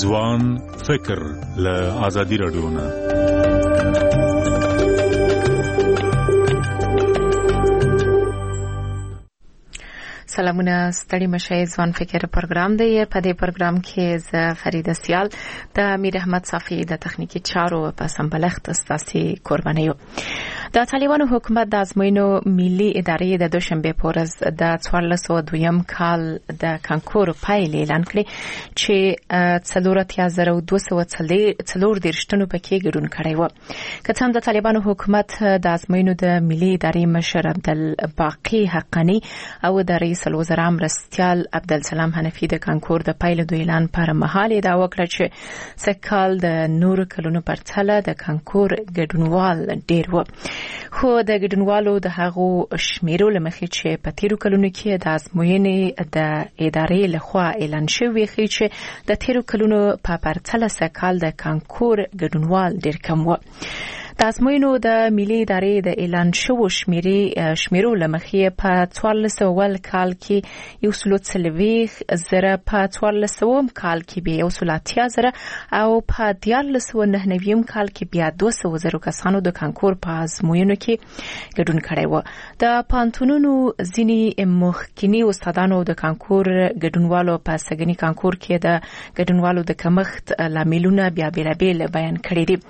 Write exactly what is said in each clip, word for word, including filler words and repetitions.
ځوان فکر له آزادي رادیو نه. سلامونه ستړي مشه. ځوان فکر پروګرام دی. په دې پروګرام کې زه فریده سیال د امیر احمد صافی د تخنیکی چارو په سمبلښت ستاسي قربانیو. د طالبانو حکومت د ازموینو ملي ادارې د دوشنبه په ورځ د څوارلس سوه دویم کال د کانکور پایلې اعلان کړې چې څلور اتیا زره دوه سوه څلور دېرش تنو پکې ګډون کړی و. که څه هم د طالبانو حکومت د ازموینو د ملي ادارې مشر عبدالباقي حقانی او د رئیس الوزرا مرستیال عبدالسلام حنفي د کانکور د پایلو د اعلان پر مهال ادعا وکړه چې سکهال د نور کلونو پرتله د کانکور ګډونوال ډیر و. خو د ګډونوالو د هغو شمیرو لمخې چې په تیرو کلونو کې د ازموینې د ادارې لخوا اعلان شوی ښیي چې د تیرو کلونو په پرتله سکهال د کانکور ګډونوال ډیر کم و. د ازموینو د ملي ادارې د اعلان شوو شمیرې شمیرو لمخې په څوارلس سوه کال کې یو سل څلوېښت زره په څوارلس سوه کال کې بیا یو سل اتیا زره او په دیارلس سوه نهه نوي کال کې بیا دوه سوه زره کسانو د کانکور په ازموینو کې ګډون کړی و. د پوهنتونونو ځینې مخکینی استادانو د کانکور ګډونوالو په سږني کانکور کې د ګډونوالو د کمښت لاملونه بیا بیلابیل بیان کړي دي.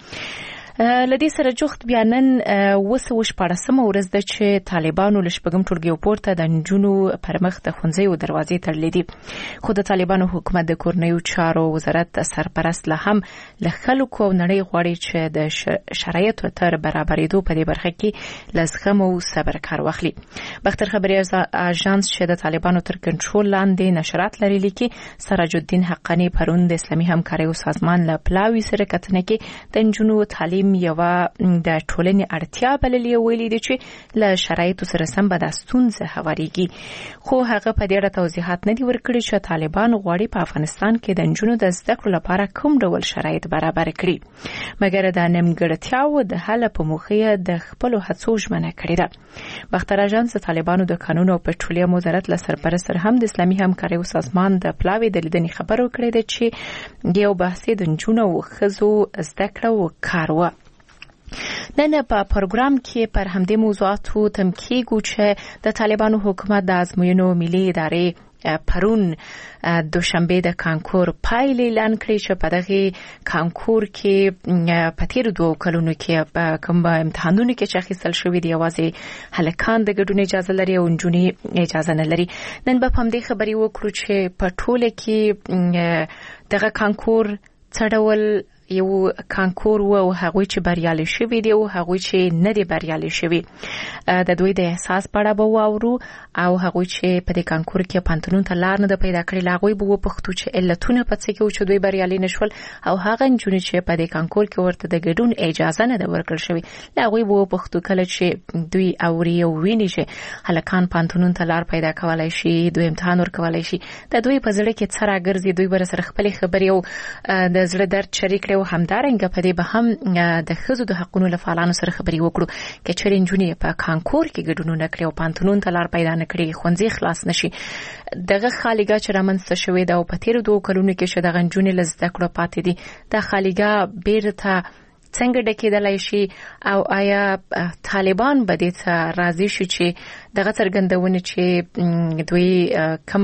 لدې سره جوخت بیا نن اوه سوه شپاړسمه ورځ ده چې طالبانو له شپږم ټولګي پورته د نجونو پر مخ د ښوونځیو دروازې تړلې دي. خو د طالبانو حکومت د کورنیو چارو وزارت سرپرست لا هم له خلکو او نړۍ غواړي چې د شرایطو تر برابرېدو په دې برخه کې له زغم او صبر کار واخلي. باختر خبري اژانس چې د طالبانو تر کنټرول لاندې نشرات لري لیکي سراج الدین حقانی پرون د اسلامي همکارۍ سازمان له پلاوي سره کتنه کې د نجونو تعلیم یوه د ټولنې اړتیا بللې ویلي دي چې له شرایطو سره سم به دا ستونزه هوارېږي. خو هغه په دې اړه توضیحات نه دي ورکړي چې طالبان غواړي په افغانستان کې د نجونو د زده کړو لپاره کوم ډول شرایط برابر کړي، مګر د نیمګړتیاوو د حل په موخه د خپلو هڅو ژمنه کړې ده. باختر اژانس د طالبانو د قانون او پټرولیم وزارت له سرپرست سره هم د اسلامي همکارۍ سازمان د پلاوي د لیدنې خبر ورکړی دی چې یو بحث د نجونو او ښځو زده کړه او کار و. نن په پروګرام کې پر همدې موضوعاتو تمکیږو چې د طالبانو حکومت د ازموینو ملي ادارې پرون دوشنبه د کانکور پایلې اعلان کړې چې په دغه کانکور کې په تیرو دوه کلونو کې کوم امتحانونو کې چې اخیستل شوي دي یوازې هلکان د ګډون اجازه لري او نجونې اجازه نه لري. نن به هم دې خبرې وکړو چې په ټوله کې دغه کانکور څه ډول یو کانکور و او هغوی چې بریالي شوي دي او هغوی چې نه دي بریالي شوي د دوی د احساس په اړه به واورو او هغوی چې په دې کانکور کې پوهنتونونو ته لار نه ده پیدا کړې له هغوی به وپوښتو چې علتونه په څه کې و چې دوی بریالي نه شول او هغه نجونې چې په دې کانکور کې ورته د ګډون اجازه نه ده ورکړل شوې له هغوی به وپوښتو کله چې دوی اوري او ویني چې هلکان پوهنتونونو ته لار پیدا کولی شي، دوی امتحان ورکولی شي، د دوی په زړه کې څه راګرځي، دوی به سره خپلې خبرې او د زړه درد شریک او همدارنګه په دې به هم د ښځو د حقونو له فعالانو سره خبرې وکړو که چېرې نجونې په کانکور کې ګډون ونه کړي او پوهنتونونو ته لار پیدا نه کړي، ښوونځي خلاص نه شي، دغه خالیګاه چې رامنځته شوې ده او په تېرو دوو کلونو کې چې دغه نجونې له زده کړو پاتې دي دا خالیګاه بیرته څنګه ډکېدلی شي او آیا طالبان به دې ته راضي شي چې دغه څرګندونه چې دوی کم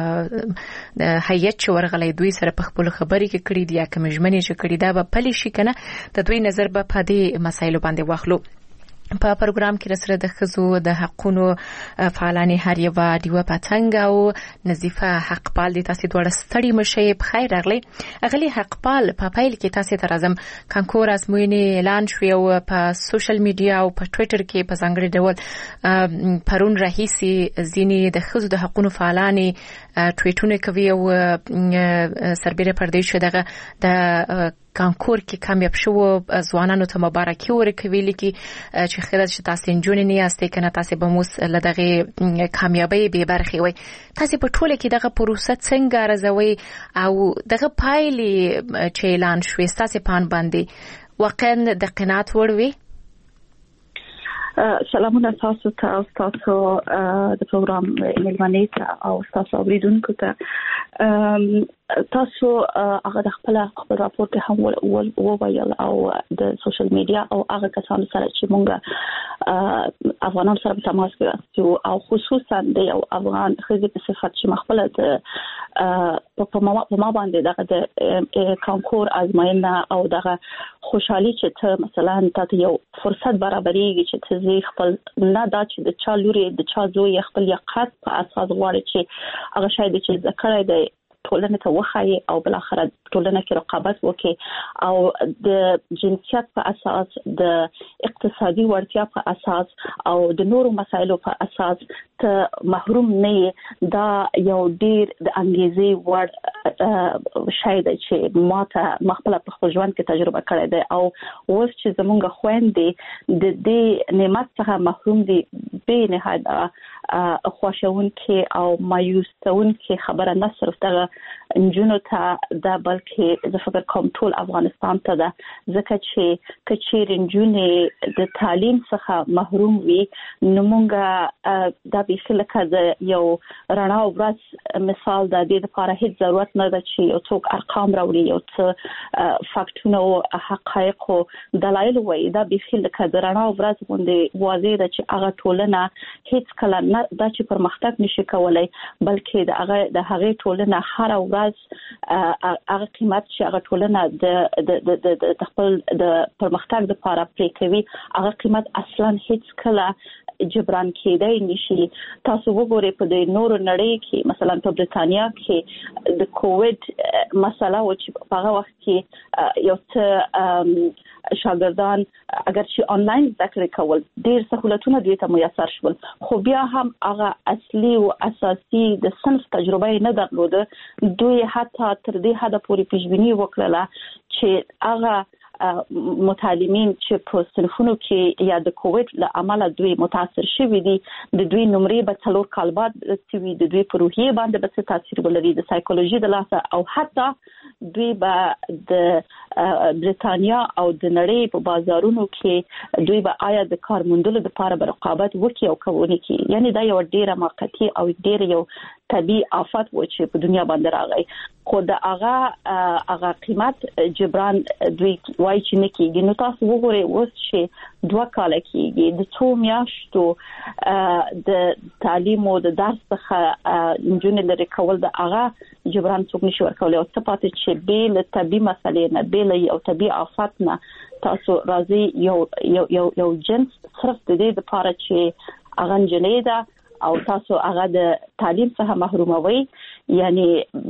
هیئت چې ورغلی دوی سره په خپلو خبرې کې کړي دي یا کومې ژمنې چې کړي دا به پلي شي که نه، د دوی نظر به په دې مسایلو باندې واخلو. په پروګرام کې رسره د ښځو د حقونو فعالانې هر یوه ډیوه پتنګ او نظیفه حقپال دي. تاسې دواړه ستړي مشئ، بخیر راغلی. اغلې حقپال په پیل کې تاسې ته راځم، کانکور ازموینې اعلان شوې او په سوشل میډیا او په ټویټر کې په ځانګړي ډول پرون راهیسې ځینې د ښځو د حقونو فعالانې ټویټونه کوي او سربیره پر دې چې دغه د کانکور کې کامیاب شو ځوانانو ته مبارکي ورکوي، لیکي چې ښه ده چې تاسې نجونې نه یاستئ که نه تاسې به مو له دغې کامیابۍ بې برخې وئ. تاسې په ټوله کې دغه پروسه څنګه ارزوئ او دغه پایلې چې اعلان شوې ستاسې په اند باندې واقعا د قناعت وړ وې؟ سلامونه تاسو ته او تاسو د پروګرام مېلمنې ته او تاسو اوریدونکو ته. تاسو هغه د خپل خبر راپور کې هم وویل او د سوشل میډیا او هغه کسانو سره چې مونږ افغانان سره په تماس کې یو او خصوصا د یو افغان خزي په صفت چې مخبله د په ما باندې دغه د کانکور ازموینه او دغه خوشحالي چې ته مثلا تاسو یو فرصت برابرېږي چې ته خپل نه دا چې د چا لوري د چا زوی خپل یقات په اساس غواړي چې هغه شاید چې ذکر دی ټولنه ته وخایي او بل اخر ټولنه کې رقابت وکړي او د جنسیت په اساس د اقتصادي وړتیا په اساس او د نورو مسایلو په اساس ته محروم نه دا یو ډیر د انګیزې وړ شاید چې ماته مخبل په خپل ژوند کې تجربه کړې ده او اوس چې زمونږ خويندې د دې نعمت څخه محروم دي به نهایت خوشاون کې او مایوسون کې خبره نه صرف دغه انجونو ته دا بلکې د فکر کوم ټول افغانستان ته ده ځکه چې کچیر انجونې د تعلیم څخه محروم وي نو مونږه دا به لکه د یو رڼا او ورځ مثال د دې لپاره هیڅ ضرورت نه ده چې یو څوک ارقام راوړي یو څه فاکټونه او حقایق او دلایل وایي دا به لکه د رڼا او ورځ باندې واضح ده چې هغه ټولنه هیڅ کله نه دا چې پرمختګ نشي کولای بلکې د هغه د هغه ټولنه هر ورځ هغه قیمت چې هغه ټولنه د د د د خپل د پرمختګ لپاره پرې کوي هغه قیمت اصلا هیڅ کله جبران کېدای نشي تاسو وګورئ په د نورو نړۍ کې مثلا په برتانیا کې د کووډ مسله او چې په هغه وخت کې یو څه شاګردان اگر چې انلاین زده کړې کول ډېر سہولتونه دوی ته میسر شول خو بیا هم هغه اصلي او اساسي د صنف تجربه نه درلوده دوی حتی تر دې حد پورې پیشبینی وکړه چې هغه متعلمین چې په صنفونو کې یا د کووډ له امله دوی متاثر شوي دي د دوی نمرې به څلور کال بعد چې د دوی په روحیه باندې به څه تاثیر ولري د سایکولوژي د لاسه او حتی دوی به د برتانیا او د نړۍ په بازارونو کې دوی به آیا د کار موندلو لپاره به رقابت وکړي او کوي کې یعنی دا یو ډیره موقتی او ډیره یو طبي آفت و چې په دنیا باندې راغی خو د هغه هغه قیمت جبران دوی وایي چې نه کېږي نو تاسو وګورئ اوس چې دوه کال کېږي د څو میاشتو د تعلیم او د درس څخه انجونې لري کول د هغه جبران څوک نشي ورکولای او څه پاتې چې به له طبي مسلې نه به له یو طبي آفت نه تاسو راځي یو یو یو یو جنس صرف د دې لپاره چې هغه جنې ده او تاسو هغه د تعلیم څخه محروموي یعنی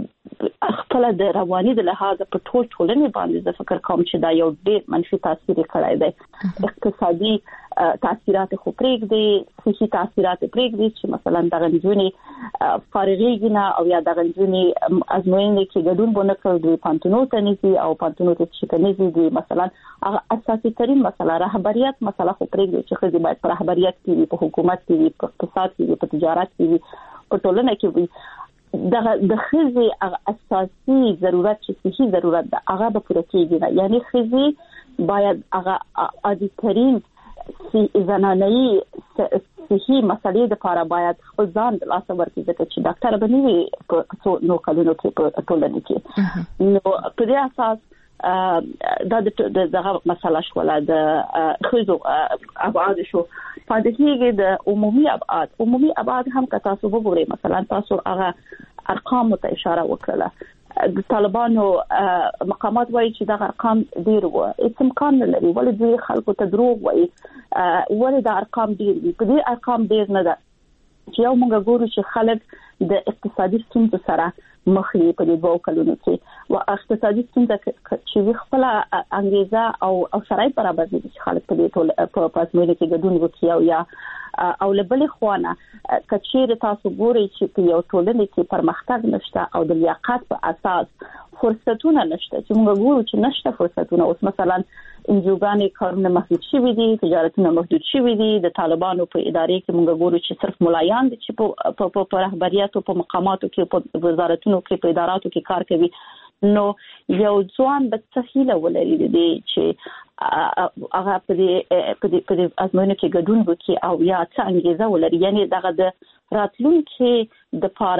خپل د رواني د لحاظ په ټول ټولنې باندې د فکر کوم چې دا یو ډېر منفي تاثیر کړی دی اقتصادي تاثیرات خو پرېږدي صحي تاثیرات پرېږدي چې مثلا د غنځونی فارغېږي نه او یا د غنځونی ازموینې کې ګډون بونه کړ دوی پانتونو ته نيسي او پانتونو ته چې کنيزي دي مثلا هغه اساسي ترين مسله رهبریت مسله خو پرېږدي چې خدای باید پر رهبریت کې په حکومت کې په اقتصاد کې په تجارت کې په ټولنه کې وي د د خزي اساسي ضرورت چې صحي ضرورت ده هغه به پوره کیږي نه یعنی خزي باید هغه عادي ترين سی زنانه‌ای صحي مسلې د لپاره باید خپل ځان د لاسه ورکړي ځکه چې ډاکټر به نه وي په څو نو کلونو کې په ټولنه کې نو په دې اساس دا د دغه مسله شوله د خزو ابعاد شو پاتې کېږي د عمومي ابعاد عمومي ابعاد هم که تاسو وګورئ مثلا تاسو هغه ارقام ته اشاره وکړه د طالبانو مقامات وایي چې دا ارقام ډیر وو هیڅ امکان نه لري ولې دوی خلکو ته دروغ وایي ولې دا ارقام ډیر دي په دې ارقام ډیر نه ده چې یو موږ ګورو چې خلک د اقتصادي ستونزو سره مخ یې په دې دوه کلونو کې او اقتصادي ستونزه چې خپل انګیزه او او شرایط برابر دي چې خلک په دې ټول په پاسمه کې ګډون وکړي او یا او لبلې خوانه کچېر تاسو ګورئ چې په یو ټولنه کې پرمختګ نشته او د لیاقت په اساس فرصتونه نشته چې موږ ګورو چې نشته فرصتونه اوس مثلا انجوګانې کارونه محدود شوي دي تجارتونه محدود شوي دي د طالبانو په ادارې کې موږ ګورو چې صرف ملایان دي چې په په په رهبریت او په مقاماتو کې په وزارتونو کې په اداراتو کې کار کوي نو یو ځوان به څه هیله ولري دي چې هغه په دې په دې په دې ازموینه کې ګډون وکړي او یا څه انګیزه ولري یعنی دغه د راتلونکي د لپاره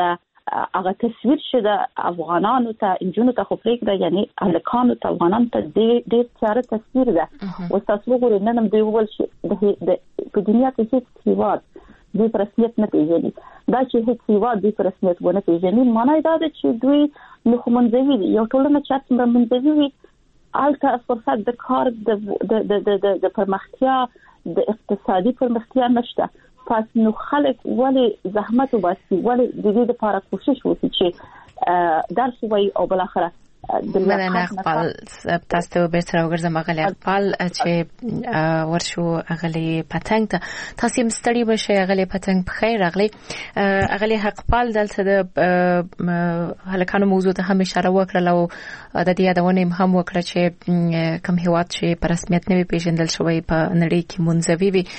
هغه تصویر شته افغانانو ته انجونو ته خو پرېږده یعنی الکانو ته افغانانو ته ډېر تیاره تصویر ده او تاسو وګورئ نن هم دوی وویل چې د په دنیا کې هیڅ هیواد دوی په رسمیت نه پیژني دا چې هیڅ هیواد دوی په رسمیت ونه پیژني معنی دا ده چې دوی نو منځوي دي یو ټولنه چې څنګه منځوي وي الته فرصت د کار د د د د پرمختیا د اقتصادي پرمختیا نشته پس نو خلک ولی زحمت وباسي ولی د دې لپاره کوشش وکړي چې درس وایي او بل اخره مننه خپل تاسو ته به تر وګرځم غلي خپل چې ورشو غلي پتنګ ته تاسو مستړي بشه غلي پتنګ بخیر غلي غلي حقپال دلته د هلکانو موضوع ته هم اشاره وکړه او د دې یادونه هم وکړه چې کوم هیواد چې په رسمیت نه پیژندل شوی په نړۍ کې منځوي وي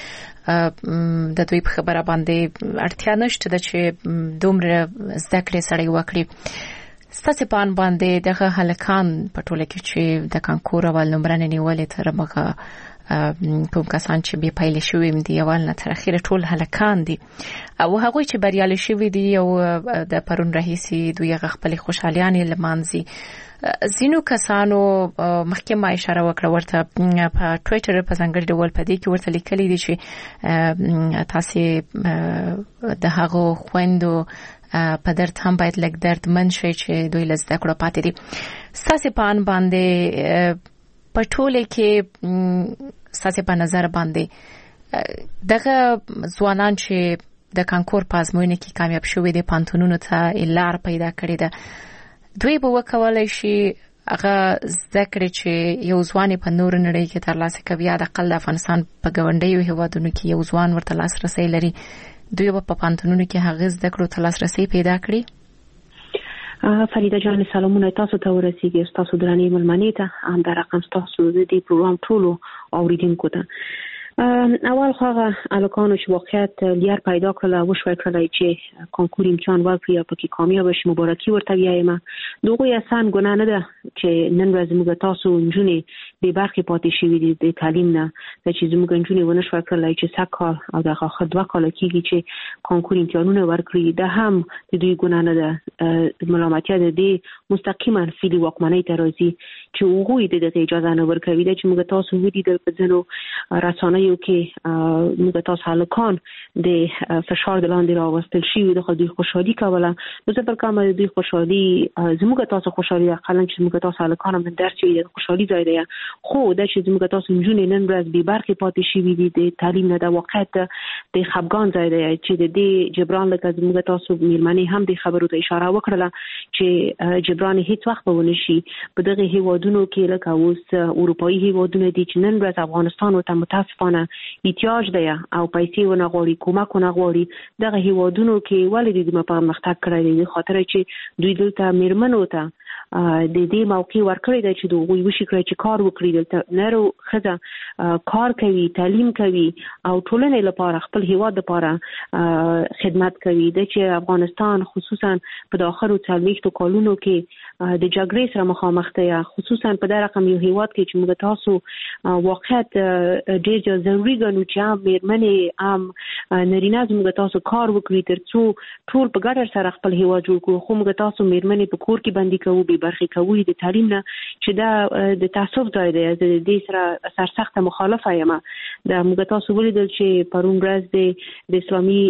د دوی په خبره باندې اړتیا نشته چې دومره زده کړې سړی وکړي ستاسو پان باندې دغه هلکان په ټوله کې چې د کانکور اول نمبرنه نیولې تر مخه کوم کسان چې به پایله شوی دي اول نه تر اخیره ټول هلکان دي او هغه چې بریالي شوی دي او د پرون رئیسي دوی خپل خوشحالیان لمانځي زینو کسانو مخکې ما اشاره وکړه ورته په ټوئیټر په ځانګړي ډول په دې کې ورته لیکلي دي چې تاسو د هغه خويندو په درد هم باید لږ درد من شي چې دوی لزده کړو پاتې دي ساسي پان باندې په ټوله کې ساسي په نظر باندې دغه ځوانان چې د کانکور په ازموینه کې کامیاب شوي دي پانتونونو ته لار پیدا کړې ده دوی به وکولای شي هغه ذکر چې یو ځوان په نور نړۍ کې ترلاسه کوي د اقل افغانستان په ګوندیو هیوادونو کې یو ځوان ورته لاسرسي لري دوی په پانتونونو کې هغه ذکر او لاسرسي پیدا کړی فریده جان سلامونه تاسو ته ورسیږي تاسو درنې ملمنې ته هم در رقم تاسو د دې پروګرام ټولو اوریدونکو ته اول خو الکانو چې واقعیت لیر پیدا کړل او شوي کړل چې کانکور امتحان ورکړي او پکې کامیاب شي مبارکي ورته وایم دوی آسان ګناه نه ده چې نن ورځ موږ تاسو جنونې به برخه پاتې شي دي د تعلیم نه چې زموږ جنونې ونه شوي کړل چې سکهال او دغه خدوا کال کېږي چې کانکور امتحانونه ورکړي ده هم د دوی ګناه نه ده ملامتیا ده دي مستقیما فعلی واکمنۍ ته راځي چې هغه د اجازه نه ورکوي چې موږ تاسو ودی د ځنو رسانه یو کې موږ تاسو هلکان د فشار د لاندې راوستل شي د دوی خوشحالي کوله نو زه پر کومه دوی خوشحالي زموږ تاسو خوشحالي اقلا چې موږ تاسو هلکان من درس وي د خوشحالي ځای دی خو د چې موږ تاسو جنونې نن ورځ به برخه پاتې شي وي د تعلیم نه د واقعیت د خفګان ځای دی چې د دې جبران لکه موږ تاسو میرمنې هم د خبرو ته اشاره وکړه چې جبران هیڅ وخت به ونشي په دغه هیوادونو کې لکه اوس اروپאי هیوادونه دي چې نن ورځ افغانستان او ته متاسفانه احتیاج دی او پیسې ونه غواړي کومک ونه غواړي دغه هیوادونو کې ولې د پرمختګ کړی دی خاطر چې دوی دلته میرمنو ته د دې موقع ورکړی دی چې دوی وشي کړی چې کار وکړي دلته نرو خزه کار کوي تعلیم کوي او ټولنې لپاره خپل هیواد لپاره خدمت کوي د چې افغانستان خصوصا په داخلو څلويختو کالونو کې د جګړې سره مخامخ دی خصوصا په دغه رقم یو هیواد کې چې موږ تاسو واقعیت ډېر ضروري ګڼو چې هم میرمنې هم نارینه موږ تاسو کار وکړي ترڅو ټول په ګډه سره خپل هیواد جوړ کړو خو موږ تاسو میرمنې په کور کې باندې کوو به برخه کوي د تعلیم نه چې دا د تعصب ځای دی د دې سره سرسخت مخالفه یم د موږ تاسو ولیدل چې پرون ورځ د اسلامي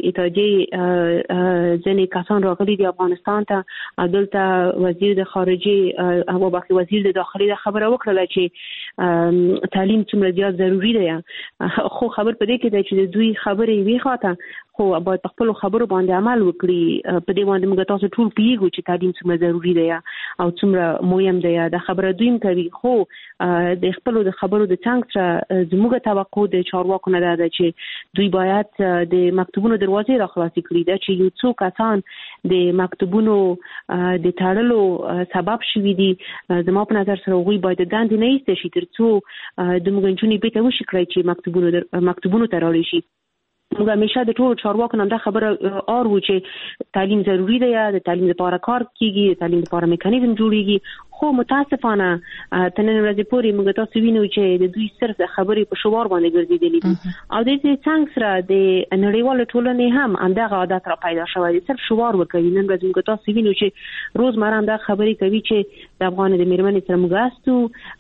اتحادیې ځینې کسان راغلي د افغانستان ته دلته وزیر د خارجي او باقي وزیر د داخلي د خبره وکړه چې تعلیم څومره زیات ضروری دی خو خبر پدې کې دی چې دوی خبرې وی خاطه خو باید په خپل خبرو باندې عمل وکړي په دې باندې موږ تاسو ټول پیګو چې تعلیم څومره ضروری دی او څومره مهم دی د خبره دوی کوي خو د خپل د خبرو د څنګه سره زموږ توقع د چارواکو نه ده چې دوی باید د مکتوبونو دروازې راخلاص کړي دا چې یو څو کسان د مکتوبونو د تړلو سبب شوي دي زموږ په نظر سره غوي باید دند نه ایست شي ترڅو د موږ جنونې به ته وشي کړی چې مکتوبونو مکتوبونو ته راړي شي موږ همیشه د ټول چارواکو نن دا خبره اور و چې تعلیم ضروری دی د تعلیم لپاره کار کیږي د تعلیم لپاره میکانیزم جوړیږي خو متاسفانه تر نن ورځې پورې موږ تاسو وینو چې د دوی صرف د خبرې په شوار باندې ګرځېدلي دي او د دې څنګه سره د نړیوالو ټولنې هم همدغه عادت را پیدا شوی دی، صرف شوار ورکوي. نن ورځ موږ تاسو وینو چې روزمره همدغه خبرې کوي چې د افغان د میرمنې سره موږ استو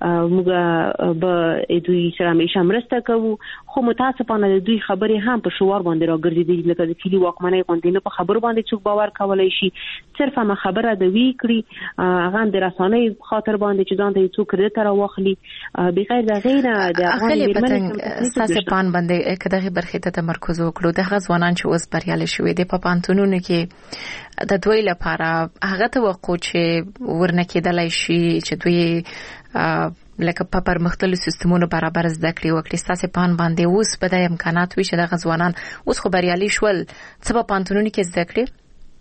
موږ به دوی سره همیشه مرسته کوو، خو متاسفانه د دوی خبرې هم په شوار باندې را ګرځېدلي لکه د کلي واکمنۍ غوندې نه په خبرو باندې څوک باور کولی شي، صرف هم خبره د وی کړي هغه د رسانۍ خاطر باندې چې ځان ته څوک کړه تر واخلي بغیر د غیر د افغان میرمنې ساسه پان باندې کداغه برخه ته تمرکز وکړو. د غزوانان چې اوس بریالي شوې د پپانتونونو کې د دوی لپاره هغه توقع چې ورنه کېدلای شي چې دوی لکه په پرمختللو سیستمونو برابر زده کړې وکړي. ساسه پان باندې اوس به د امکانات وي چې د غزوانان اوس خو بریالي شول څه په پانتونونو کې زده کړي.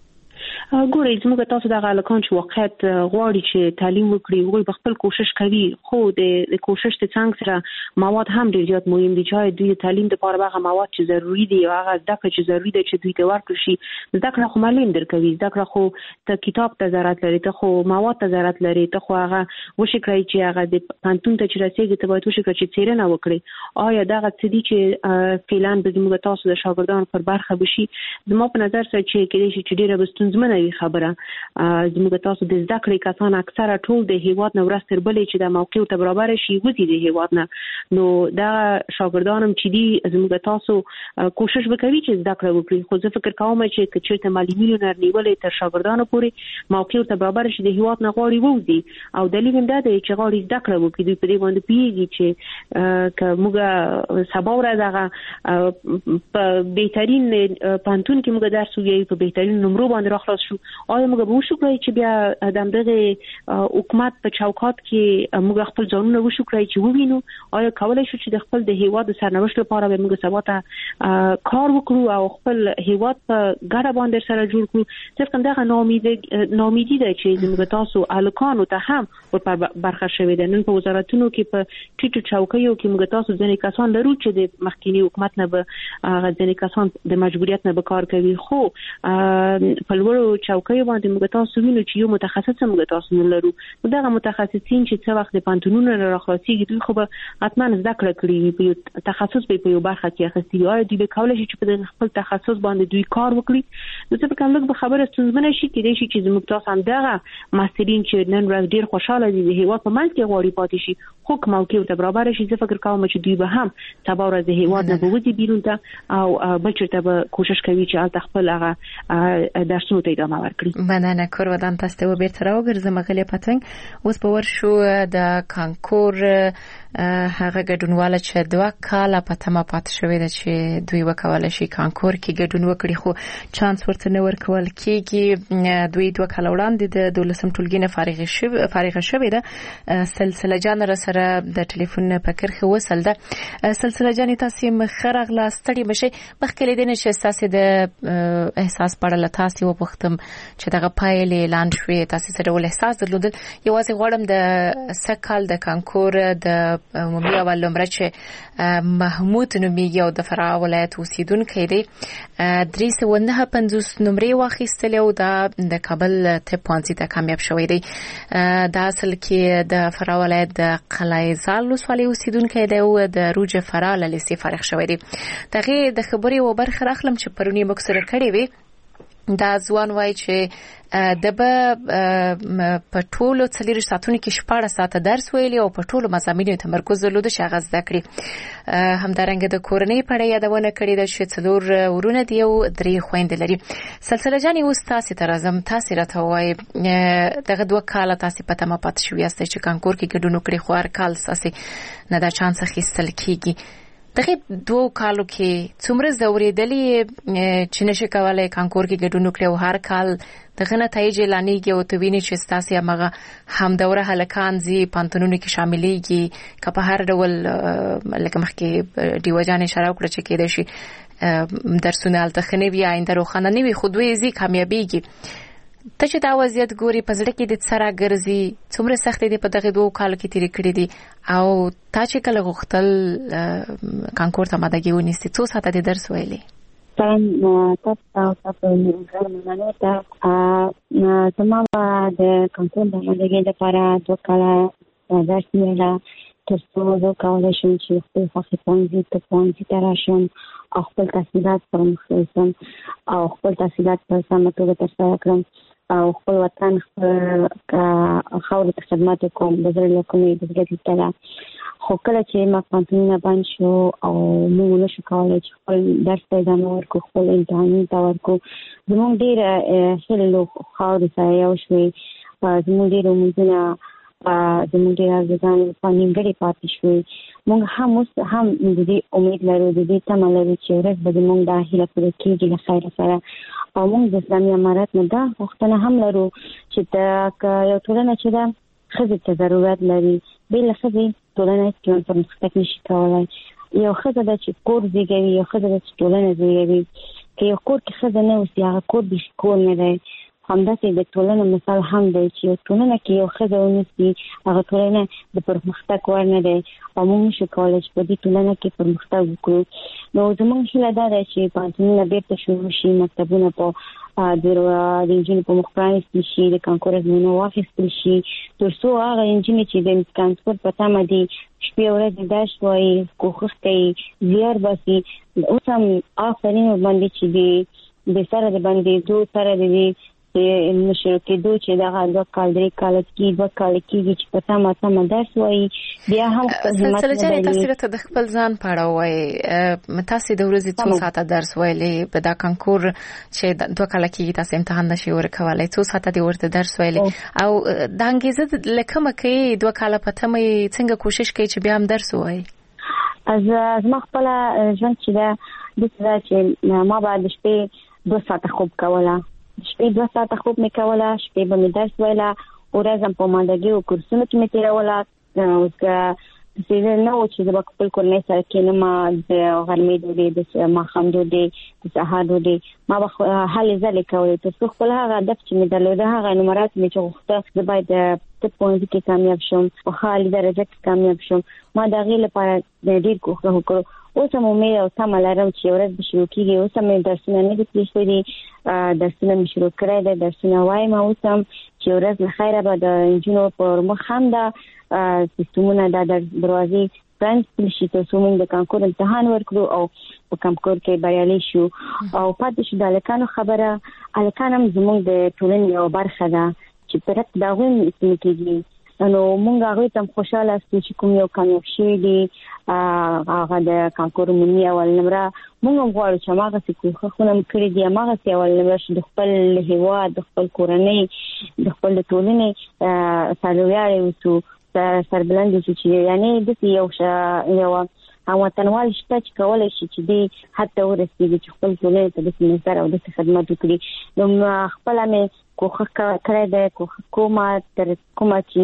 ګورئ زموږ تاسو د غالکان چې واقعیت غواړي چې تعلیم وکړي هغوی په خپل کوشش کوي، خو د کوشش ته څنګه سره مواد هم ډیر زیات مهم دي چې دوی تعلیم لپاره هغه مواد چې ضروری دي او هغه زده کړه چې ضروری ده چې دوی ته ورکړي شي. زده کړه خو معلم درکوي، زده کړه خو ته کتاب ته ضرورت لري، ته خو مواد ته ضرورت لري، ته خو هغه وشي کړی چې هغه د پانتون ته چې رسیږي ته باید وشي کړی چې څېړنه وکړي آیا دغه څه دي چې فعلا به زموږ تاسو د شاګردانو پر برخه بشي. زما په نظر سره چې کېدای شي چې ډیره بستونزمنه وي خبره. زموږ تاسو د زده کړې کسان اکثره ټول د هیواد نه ورسته بلې چې د موقع ته برابر شي وځي د هیواد نه، نو دا شاګردانم چې دي زموږ تاسو کوشش وکړي چې زده کړه وکړي. خو زه فکر کوم چې کچېرته معلمینو نه نیولې تر شاګردانو پورې موقع ته برابر شي د هیواد نه غواړي وځي او دلیل هم دا دی چې غواړي زده کړه وکړي. دوی په دې باندې پیږي چې که موږ سبا ورځ هغه په بهترین پانتون کې موږ درس ویو په بهترین نمرو باندې راخلاص شو، آیا موږ به وشو کړی چې بیا د همدغه حکومت په چوکاټ کې موږ خپل ځانونه وشو کړی چې ووینو آیا کولی شو چې د خپل د هیواد د سرنوشت لپاره به موږ سبا ته کار وکړو او خپل هیواد په ګډه باندې سره جوړ کړو. صرف همدغه ناامیدي ده چې زموږ تاسو هلکانو ته هم ور برخه شوې ده. نن په وزارتونو کې په ټیټو چوکیو کې موږ تاسو ځینې کسان لرو چې د مخکینی حکومت نه به ځینې کسان د مجبوریت نه به کار کوي، خو په لوړو چوکیو باندې موږ تاسو وینو چې یو متخصص موږ تاسو نه لرو. دغه متخصصین چې څه وخت د پانتونونو نه راخلاصيږي دوی خو به حتما زده کړه کړي په تخصص به په یو برخه کې اخیستي وي، دوی به کولای شي چې په خپل تخصص باندې دوی کار وکړي. نو څه په کوم لږ به خبره ستونزمنه شي کېدای شي چې زموږ تاسو هم دغه ماسترین چې نن ورځ ډیر خوشاله دي د هیواد په منځ کې غواړي پاتې شي، خو کوم موقع ته برابر شي زه فکر کوم چې دوی به هم سبا ورځ د هیواد نه بوځي بیرون ته او بل چېرته به کوشش کوي چې هلته خپل هغه درسونو ته ادامه ورکړي. مننه کور ودان تاسو ته بیرته راوګرځم غلې پتنګ. اوس په ورشو د کانکور هغه ګډونواله چې دوه کاله په تمه پات شوې ده چې دوی وکولای شي کانکور کې ګډون وکړي، خو چانس ورته نه ورکول کېږي. دوی دوه کاله وړاندې د دولسم ټولګي نه فارغ شوې فارغ شوې ده. سلسله جان را سره د ټلیفون په کرخه وصل ده. سلسله جان تاسو مخرغ لا ستړي مشي مخکې لیدنه چې تاسو د احساس پړل تاسو وپختم چې دغه پایلې اعلان شوې تاسو سره ول احساس درلودل. یوازې غواړم د سکهال د کانکور د عمومي اول نمره چې محمود نومیږي او د فراه ولایت اوسیدونکی دی درې سوه نهه پنځوس نمرې واخیستلې او د کابل طب پوهنځي ته کامیاب شوی دی. دا اصل کې د فراه ولایت د قلعه زال ولسوالۍ اوسیدونکی دی او د روج فراه له لیسې فارغ شوی دی. دغه د خبرې و برخه راخلم چې پرونی موږ سره کړې وي. دا ځوان وایي چې د به په ټولو څلور ساعتونو کې شپږ ساعته درس ویلي او په ټولو مضامینو تمرکز درلوده چې هغه زده کړي. همدارنګه د کورنۍ په اړه یادونه کړې ده چې څلور ورونه دي او درې خویندې لري. سلسله جانې اوس تاسو ته راځم، تاسو راته وایي دغه دوه کاله تاسو په تمه پاتې شوي یاست چې کانکور کې ګډون وکړئ، خو هر کال تاسو نه دا چانس اخیستل کېږي. دغه دوه کالو کې څومره زورېدلې چې نشي کولای کانکور کې ګډون وکړي او هر کال دغه نتایج اعلانېږي او ته وینې چې ستاسو هغه هم دوره هلکان زی پانتونونو کې شاملېږي که په هر ډول لکه مخکې ډیوه جان اشاره وکړه چې کېدای شي درسونه هلته ښه نه وي، آینده روښانه نه وي، خو دوی زی کامیابېږي. ته چې دا وضعیت ګوري په زړه کې د څه راګرځي، څومره سختې دي په دغه دوه کالو کې تېرې کړې دي او تا چې کله غوښتل کانکور ته آمادګي ونیسې څو ساعته دې درس ویلی؟ سلام تاسو تاسو مننه ته زما د کنټرول د ملګری لپاره دوه کاله درس میلا تاسو زه کولای شم چې خپل فخر پوینټ ته پوینټ ته راشم او خپل تحصیلات پرمختګ او خپل تحصیلات په سمه توګه ترسره کړم او خپل وطن خاور ته خدمت کوم د زړه کومې د زړه تعالی خو کله چې ما پانتونه باندې شو او موږ له شو کولای چې خپل درس ته ادامه ورکړو خپل امتحان ته ورکړو زموږ ډیر هلو خاور سره یو شوي زموږ ډیر موږ زموږ ډیر ځان په نیمګړي پاتې شوي موږ هم هم د دې امید لرو د دې تمه لرو چې ورځ به موږ د هیله پوره کېږي له خیر سره او موږ د اسلامي امارات نه دا وختونه هم لرو چې دا یو ټولنه چې دا خزه ته ضرورت لري بل خزه ټولنه چې په مستقیم نشي کولای یو خزه د چې کور زیږوي یو خزه د ټولنه زیږوي که یو کور کې خزه نه وي هغه کور به کور نه دی همداسې د ټولنې مثال هم دی چې ټولنه کې یو خزه ونسي هغه ټولنه د پرمختګ ور نه دی او موږ شو کولای چې په دې ټولنه کې پرمختګ وکړو نو زموږ هیله دا ده چې پانتونه بیرته شروع شي مکتبونه په د انجینر په مخکرانه شي د کانکور ازموینه واخیستل شي ترڅو هغه انجینر چې د ترانسپورت په تمه دي شپې ورځې درس وایي کوښښ کوي زیار باسي اوس هم آفرین باندې چې د د سره د باندې دوه سره د نشو کېدو چې دا غوډه کال درې کال کې دوه کال کېږي چې په تمه تمه درس وایي بیا هم سلسله جان تاسو ته د خپل ځان پاړه وایي تاسو د ورځې څو ساعته درس وایلې په دا کانکور چې دوه کال کېږي تاسو امتحان نشي ورکولای څو ساعته دی ورته درس وایلې او د انګیزه لکه مکه دوه کال په تمه څنګه کوشش کوي چې بیا هم درس وایي از از ما خپل ژوند چې دا د څه چې ما بعد شپې دوه ساعته خوب کوله شپې دوه ساعته خوب مې کوله شپې به مې درس ویله ورځ هم په ماندګي او کورسونو کې مې تیروله اوس څه نه و چې د خپل کورنۍ سره کېنم د غرمې ډوډۍ د ماښام ډوډۍ د سهار ډوډۍ ما به هلې ځلې کولې تر څو خپل هغه هدف چې مې درلوده هغه نمرات مې چې غوښته زه باید ته پوهنځي کې کامیاب شم په ښه عالي درجه کې کامیاب شم ما د هغې لپاره ډېر کوښښ وکړو اوس هم امید او تمه لرم چې ورځ به شروع کېږي اوس هم مې درسونه نه دي پرېښودي دي درسونه مې شروع کړی دی درسونه وایم اوس هم چې ورځ له خیره به د نجونو پر مخ هم دا سیستمونه دا دروازې پرانیستل شي تر څو موږ د کانکور امتحان ورکړو او په کانکور کې بریالي شو او پاتې شو د هلکانو خبره هلکان هم زموږ د ټولنې یوه برخه ده چې پرته د هغوی هم اسمې کېږي نو موږ هغوی ته هم خوشحاله استو چې کوم یو کامیاب شوي دي هغه د کانکور عمومي اول نمره موږ هم غواړو چې هماغسې کوښښونه مو کړي دي هماغسې اول نمره شي د خپل هېواد د خپل کورنۍ د خپل د ټولنې سرلوړي اوسو سربلند شي چې یعنی د یو یو وطنوال شته چې کولای شي چې دې حتی ورسېږي چې خپل ټولنې ته د نظر او د خدمت وکړي نو خپل مې کوښښ کړی دی کوښښ کومه تر کومه چې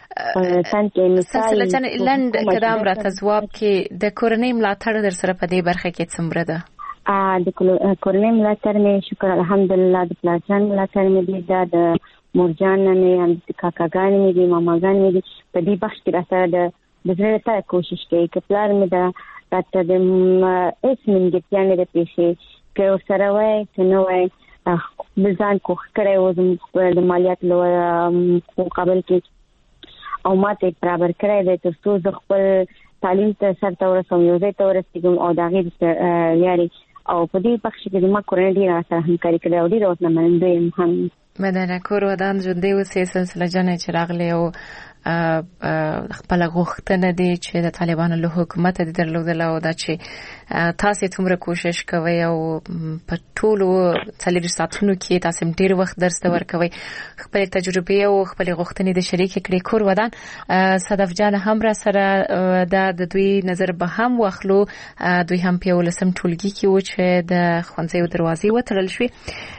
څنګه مثال سلسله جان لند کدام راته ځواب کې د کورنۍ ملاتړ در سره په دې برخه کې څومره ده د کورنۍ ملاتړ مې شکر الحمدلله د پلارجان ملاتړ مې دی دا د مورجان مې هم د کاکاګانې مې دي ماماګانې مې دي په دې بخش کې راته د د زړه ته کوشش کوي چې پلار مې دا راته د هیڅ نیمګړتیا نه ده پیښې که ورسره وای که نه وای ځان کوښښ کړی و د مالیاتو له مقابل کې او ما ته برابر کړی دی تر څو زه خپل تعلیم ته سرته ورسوم یو ځای ته ورسېږم او د هغې یاري او په دې بخش کې زما کورنۍ ډېره راسره همکاري کړې او ډېره ورته منندوی یم هم مدنه کور ودان ژوندۍ اوسې سلسله جانې چې راغلې او خپل غوښتنه دي چې د طالبانو له حکومت د درلودل او دا چې تاسو څومره کوشش کوي او په ټولو څلور ساعتونو کې تاسو ډیر وخت درس ورکوي خپل تجربه او خپل غوښتنې د شریک کړي کور ودان صدف جان هم را سره د دوی نظر به هم واخلو دوی هم په ولسم ټولګي کې و چې د خوانځي دروازې وتړل شوې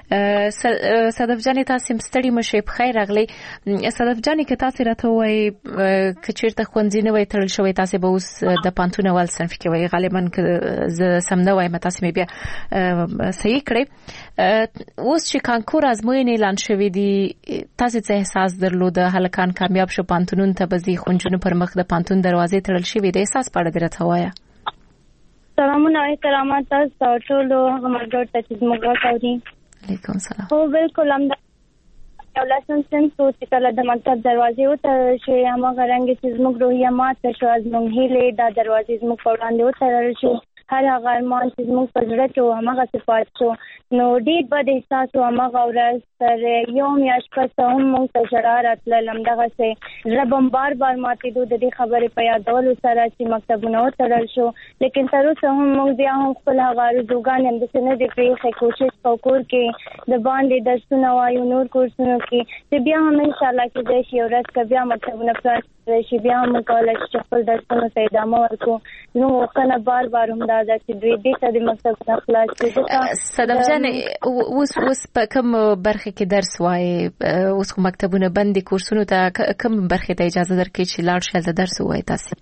صدف جان تاسو ستړي مشه په خیر راغلي صدف جان کې تاسو راته وای کچیرته خوانځي نه وای تړل شوی تاسو به اوس د پانتون اول صنف کې وای غالبا ز سم نه وای متاسو مې بیا صحیح کړی اوس چې کانکور ازموینې اعلان شوې دي تاسو څه احساس درلود هلکان کامیاب شو پانتونون ته بزی خونجونو پر مخ د پانتون دروازې تړل شوې د احساس پاره درته وایا سلامونه او کرامات تاسو ټول هغه مرګ ته چې موږ راوړي. علیکم السلام. او بالکل هم یو لسم سن چې کله د مکتب دروازې وته چې هغه رنګ چې موږ روحیه ماته شو از موږ هیله دا دروازې موږ په وړاندې وته شو هر هغه ارمان چې موږ په زړه کې هغه صفات شو نو ډېر بد احساس او هغه ورځ تر یو میاشت پس هم موږ ته ژړا راتلل همدغه سه ربم بار بار ماته دوه د دې خبرې په یادولو سره چې مکتبونه وتړل شو لیکن تر اوسه هم موږ بیا هم خپل هغه رجوګان هم د څه نه دی پرېښی کوشش کوو کور کې د باندې درسونه وایو نور کورسونو کې چې بیا هم انشاءالله کېدای شي یو ورځ که بیا مکتبونه پرانیستلی شي بیا هم موږ کولی شو چې خپل درسونو ته ادامه ورکړو زموږ غوښتنه بار بار هم دا ده چې دوی دې ته د مکتبونه خلاص کړي. صدف جان اوس اوس په کوم برخه کې درس وایي اوس خو مکتبونه بند دي کورسونو ته کوم برخه ته اجازه درکړي چې لاړ شئ د درس وایي تاسو؟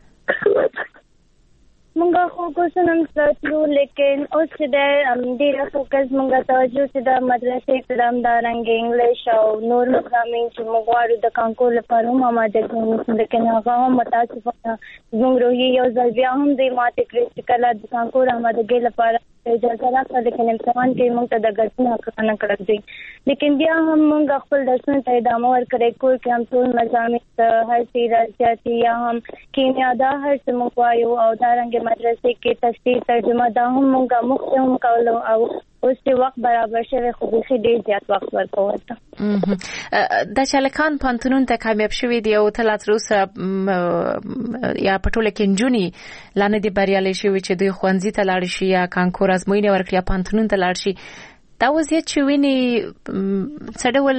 مونږه خو کورسونه تلو لیکن اوس چې د ډېر فوکس مونږه توجه چې د مدرسې ته د همدارنګه انګلیش او نور مضامین چې موږ غواړو د کانکور لپاره هم آماده کړو لیکن هغه هم متاسفانه زموږ روحیې یو ځل بیا هم دوی ماتې کړې چې کله د کانکور آمادګۍ لپاره اجازه راکړه لیکن امتحان کې موږ ته د ګډون حق نه کړل دي لیکن بیا هم موږ خپل درسونو ته ادامه ورکړی کور کې هم ټول مضامین هر څه ریاضیاتي یا هم کیمیا دا هر څه موږ وایو او دارنګه مدرسې کې تفسیر ترجمه دا هم موږ مخکې هم کولو او اوس چې وخت برابر شوی خو بیخي ډېر زیات وخت ورکول ته د چالکان پانتونون ته کامیاب شوي دي او تل تر اوسه یا په ټوله کې نجونې لا نه دي بریالۍ شوي چې دوی ښوونځي ته لاړ شي یا کانکور ازموینې ورکړي یا پانتونون ته لاړ شي دا وضعیت چې ویني څه ډول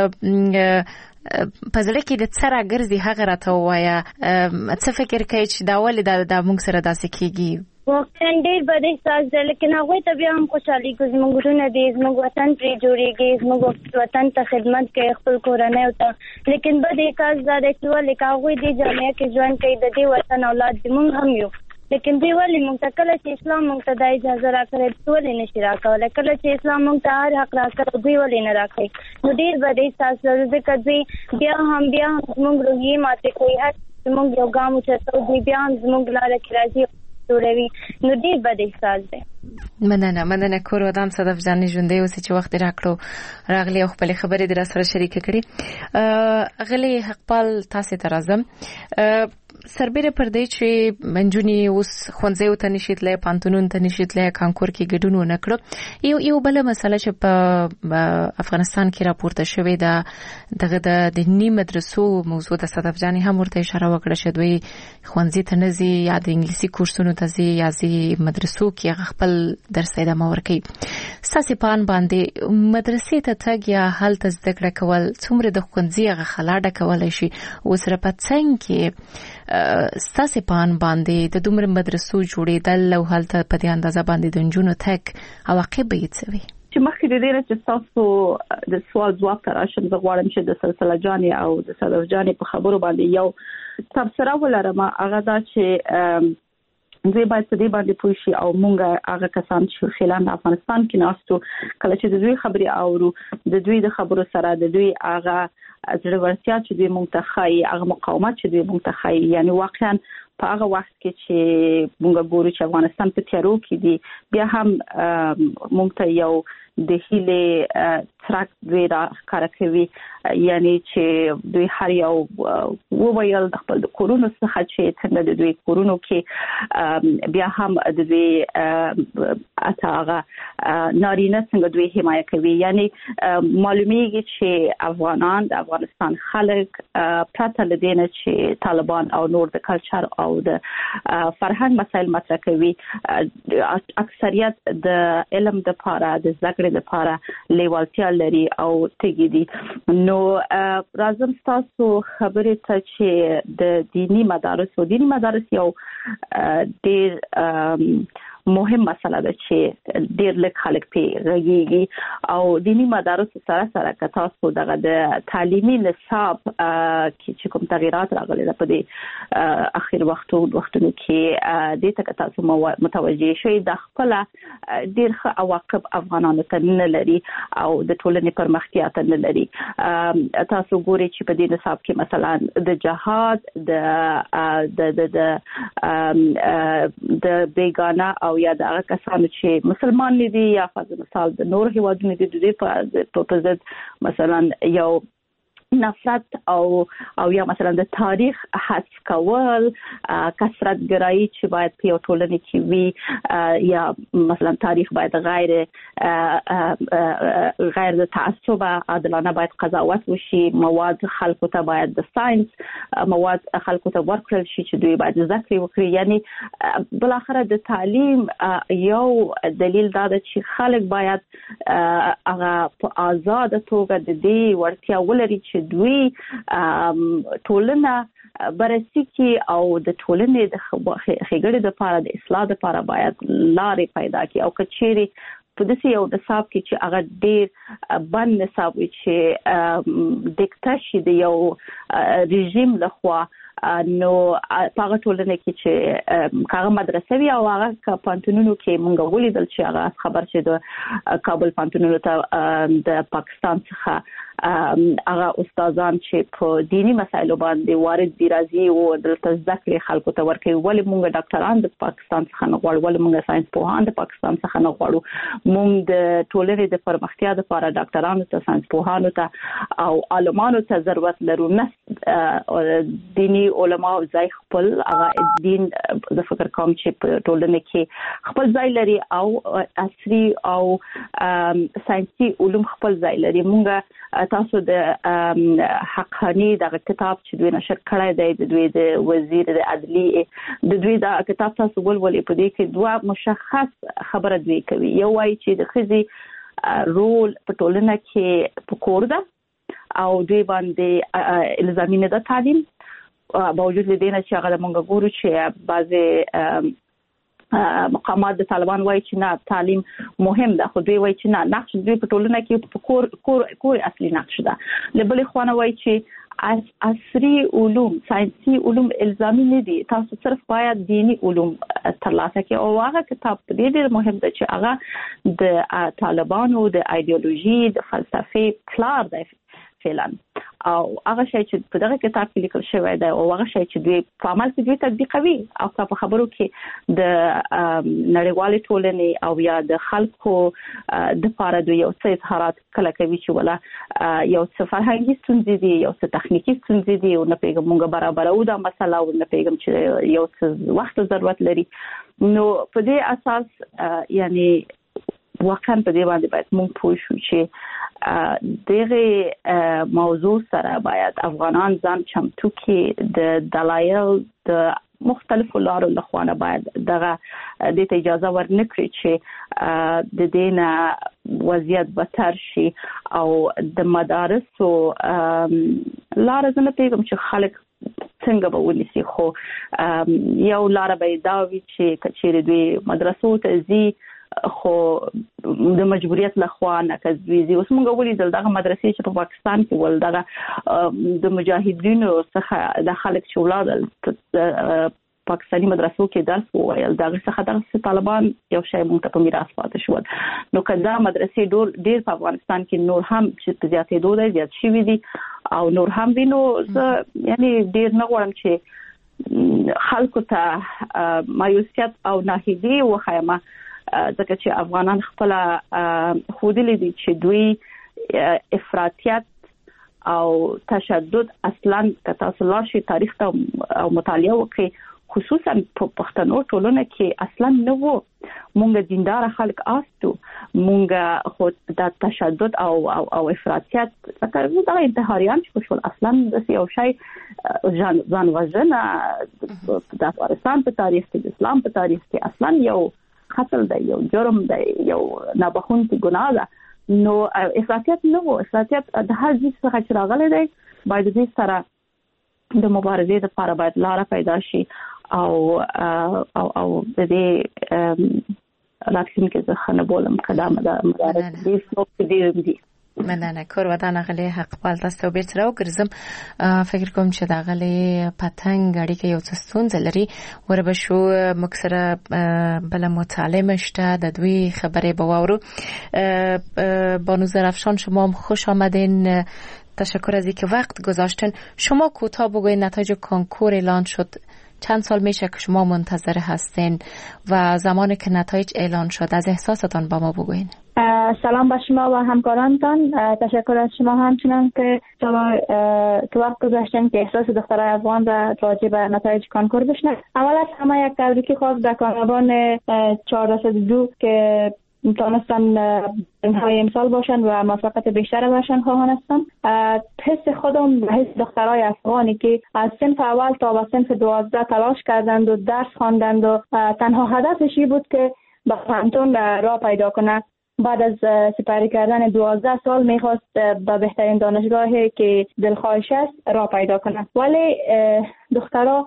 په زړه کې د څه راګرځي هغه راته ووایه څه فکر کوي چې دا ولې دا موږ سره داسې کېږي؟ واقعا ډېر بد احساس دی لیکن هغوی ته بیا هم خوشحالېږو زموږ وروڼه دي زموږ وطن پرې جوړېږي زموږ وطن ته خدمت کوي خپل کورنیو ته لیکن بد احساس دا دی چې ولې که هغوی دې جامعه کې ژوند کوي د دې وطن اولاد دي موږ هم یو لیکن دوی ولې موږ ته کله چې اسلام موږ ته دا اجازه راکړې دوی ولې نشي راکولی کله چې اسلام موږ ته هر حق راکړی دوی ولې نه راکوي نو ډېر بد احساس لرو ځکه دوی بیا هم بیا هم زموږ روحیې ماتې کوي هر زموږ یو ګام اوچتوي دوی بیا هم زموږ لاره کې راځي جوړوي نو ډېر بد احساس دی. مننه مننه کور ودان صدف جان ژوندۍ اوسې چې وخت راکړو راغلی او خپل خبرې در سره شریک کړي. غلي حقپال تاسو ته راځم سربېره پر دې چې منجونی اوس ښوونځیو ته نشي تللی پانتونون ته نشي تللی کانکور کې ګډون ونه کړو یو یو بله مسله چې په افغانستان کې راپورته شوې ده دغه د دیني مدرسو موضوع د صدف جان هم ورته اشاره وکړه چې دوی ښوونځي ته نه ځي یا د انګلیسي کورسونو ته ځي یا ځي مدرسو کې هغه خپل درس ته ادامه ورکوي. ستاسې په اند باندې مدرسې ته تګ یا هلته زده کړه کول څومره د ښوونځي هغه خلا ډکولی شي اوس په څنګ کې ستاسې په اند باندې د دومره مدرسو جوړېدل او هلته په دې اندازه باندې د نجونو تګ عواقب به یې څه وي؟ چې مخکې د دې نه چې تاسو د سوال ځواب ته راشم زه غواړم چې د سلسله جانې او د صدف جانې په خبرو باندې یو تبصره ولرم هغه دا چې دوی باید په دې باندې پوه شي او مونږ هغه کسان چې خلان افغانستان کې ناستو کله چې د دوی خبرې اورو د دوی د خبرو سره د دوی هغه زړورتیا چې دوی مونږ ته ښایي هغه مقاومت چې دوی مونږ ته ښایي یعنی واقعا په هغه وخت کې چې مونږ ګورو چې افغانستان په تیارو کې دی بیا هم مونږ ته یو د هیله څرک دوی را ښکاره کوي یعنی چې دوی هر یو وویل د خپل د کورونو څخه چې څنګه د دوی کورونو کې بیا هم د دوی اته هغه نارینه څنګه دوی حمایه کوي یعنی معلومیږي چې افغانان د افغانستان خلک پرته له دې نه چې طالبان او نور د کلچر او د فرهنګ مسایل مطرح کوي اکثریت د علم د لپاره د زده کړې لپاره لیوالتیا لري او تګي دي نو راځم تاسو خبرې ته چې د دینی مدارس او دینی مدارس یو ډېر مهم مسله ده چې ډیر لږ خلک په غږیږي او دینی مدارس سره سره که تاسو دغه د تعلیمي نصاب چې کوم تغیرات راغلي په دې اخر وختو وختونو کې د ته تاسو متوجي شئ د خپل ډیر ښه عواقب افغانانو ته نه لري او د ټولنې پرمختیا ته نه لري. تاسو ګورئ چې په دې نصاب کې مثلا د جهاد د د د د بیگانه او یا د هغه کسانو چې مسلمان دي یا فرض مثال د نور هیوادونو دي د دې په ضد مثلا یو نفرت او او یا مثلا د تاریخ حذف کول کثرت ګرایي چې باید په ټولنه کې وي یا مثلا تاریخ باید غیر غیر د تعصب عادلانه باید قضاوت وشي مواد خلکو ته باید د ساينس مواد خلکو ته ورکړل شي چې دوی باید ذکر وکړي یعنی بل اخر د تعلیم یو دلیل دا ده چې خلک باید هغه په آزاد توګه د دې ورتیا ولري چې دوی ټولنه بررسي کی او د ټولنې د خېګړې د لپاره د اصلاح لپاره باید لارې پیدا کی او کچېری په دې یو د صاحب کې چې هغه ډېر بند نصاب چې دیکتاشي د یو رژیم لخوا نو هغه ټولنه کې چې هغه مدرسې وی او هغه پانتونونو کې مونږ ولیدل چې هغه خبر چې د کابل پانتونونو ته د پاکستان څخه هغه استادان چې په دینی مسایلو باندې وارد دي راځي او د ذکر خلکو ته ورکوي ولې مونږ ډاکټران د پاکستان څخه نه غواړو ولې مونږ ساينس پوهان د پاکستان څخه نه غواړو مونږ د ټولنې د پرمختیا لپاره ډاکټرانو ته ساينس پوهانو ته او عالمانو ته ضرورت لرو نه دینی علما او ځای خپل هغه دین د فکر کوم چې په ټولنه کې خپل ځای لري او عصري او ساينسي علوم خپل ځای لري مونږ تاسو د حقانی د کتاب چې دوی نشر کړی دی د دوی د وزیر د عدلیه د دوی د کتاب تاسو ولولې په دې کې دوه مشخص خبره دوی کوي یو وايي چې د خزي رول په ټولنه کې پکور ده او دوی باندې الزامي نه ده تعلیم باوجود لدينا چې هغه مونږ ګورو چې بعضي مقامات د طالبان وایي چې نه تعلیم مهم ده خو دوی وایي چې نه نقش دوی په ټولنه کې په کور کور کور اصلي نقش ده لبل خوانه وایي چې عصري علوم ساينسي علوم الزامي نه دي تاسو صرف باید دینی علوم ترلاسه کړئ او هغه کتاب دې ډېر مهم ده چې هغه د طالبانو د ایدئولوژي د فلسفي پلار دی فعلا او هغه شی چې په دغه کتاب کې لیکل شوی دی او هغه شی چې دوی په عمل کې دوی تطبیقوي او په خبرو کې د نړیوالې ټولنې او یا د خلکو د لپاره دوی یو څه اظهارات کله کوي چې ولا یو څه فرهنګي ستونزې دي یو څه تخنیکی ستونزې دي او نه پیغام موږ برابر او دا مسله او نه پیغام چې یو څه وخت ضرورت لري نو په دې اساس یعنی واقعا په دې باندې باید موږ پوه شو چې دغه موضوع سره باید افغانان ځان چمتو کې د دلایل د مختلفو لارو لخوانه باید دغه د اجازه ورنکړي چې د دینه وضعیت بدتر شي او د مدارسو لار زنه پیغام چې خلک څنګه به ونیسي خو یو لار به دا وي چې کچېره دوی مدرسو ته ځي خو د مجبوریت لخوا نه کوي اوس موږ ولیدل دغه مدرسې چې په پاکستان کې ول دغه د مجاهدینو څخه د خلک چې ولادل پاکستاني مدرسو کې درس وویل دغه څخه د طالبان یو شی موږ ته په میراث پاتې شو نو کله مدرسې ډور ډیر په افغانستان کې نور هم چې په زیاتې دوه زیات شي دي او نور هم وینو یعنی ډیر نه غواړم چې خلکو ته مایوسیت او ناهیلي وخایمه ځکه چې افغانان خپل خودلې دي چې دوی افراطیت او تشدد اصلا کته سلاشي تاریخ ته او مطالعه وکړي خصوصا په پښتنو ټولنه کې اصلا نه وو مونږ دیندار خلک آستو مونږ خو د تشدد او او, او افراطیت ځکه دا انتحاریان چې شول اصلا د یو شی ځان ځان وژنه د افغانستان په تاریخ کې د اسلام په تاریخ کې اصلا یو قتل دی یو جرم دی یو نابخونتي ګناه ده نو افراطیت نه وو افراطیت د هر ځای څخه چې راغلی دی باید دې سره د مبارزې لپاره باید لار پیدا شي او او او د دې راتلونکي ځخنه بولم قدم ده مدارس دې څو ډیر دي مننه کور ودان غلي حق پال تاسو بیرته راو ګرځم فکر کوم چې دا غلي پتنګ اړیکه یو څه ستونزه لري وربه شو مکسره بل مطالعه شته د دوی خبرې بواورو بانو زرفشان شما هم خوش آمدین تشکر از اینکه وقت گذاشتن شما کوتاه بگوین نتایج کنکور اعلان شد چند سال میشه که شما منتظر هستین و زمانی که نتایج اعلان شد از احساستان با ما بگوین سلام به شما و همکارانتان تشکر از شما همچنان که شما که وقت گذاشتین که احساس دخترای افغان را راجع به نتایج کنکور بشنوید. اول از همه یک تبریک خاص به کامیابان چهارصد و دو که تونستن انهای امسال باشن و موفقیت بیشتر باشن خواهان هستم. حس خودم حس دخترای افغانی که از صنف اول تا به صنف دوازده تلاش کردند و درس خواندند و تنها هدفش این بود که به پانتون راه پیدا کنه. بعد از سپری کردن دوازده سال میخواست به بهترین دانشگاهی که دلخواهش است راه پیدا کنه. ولی دخترها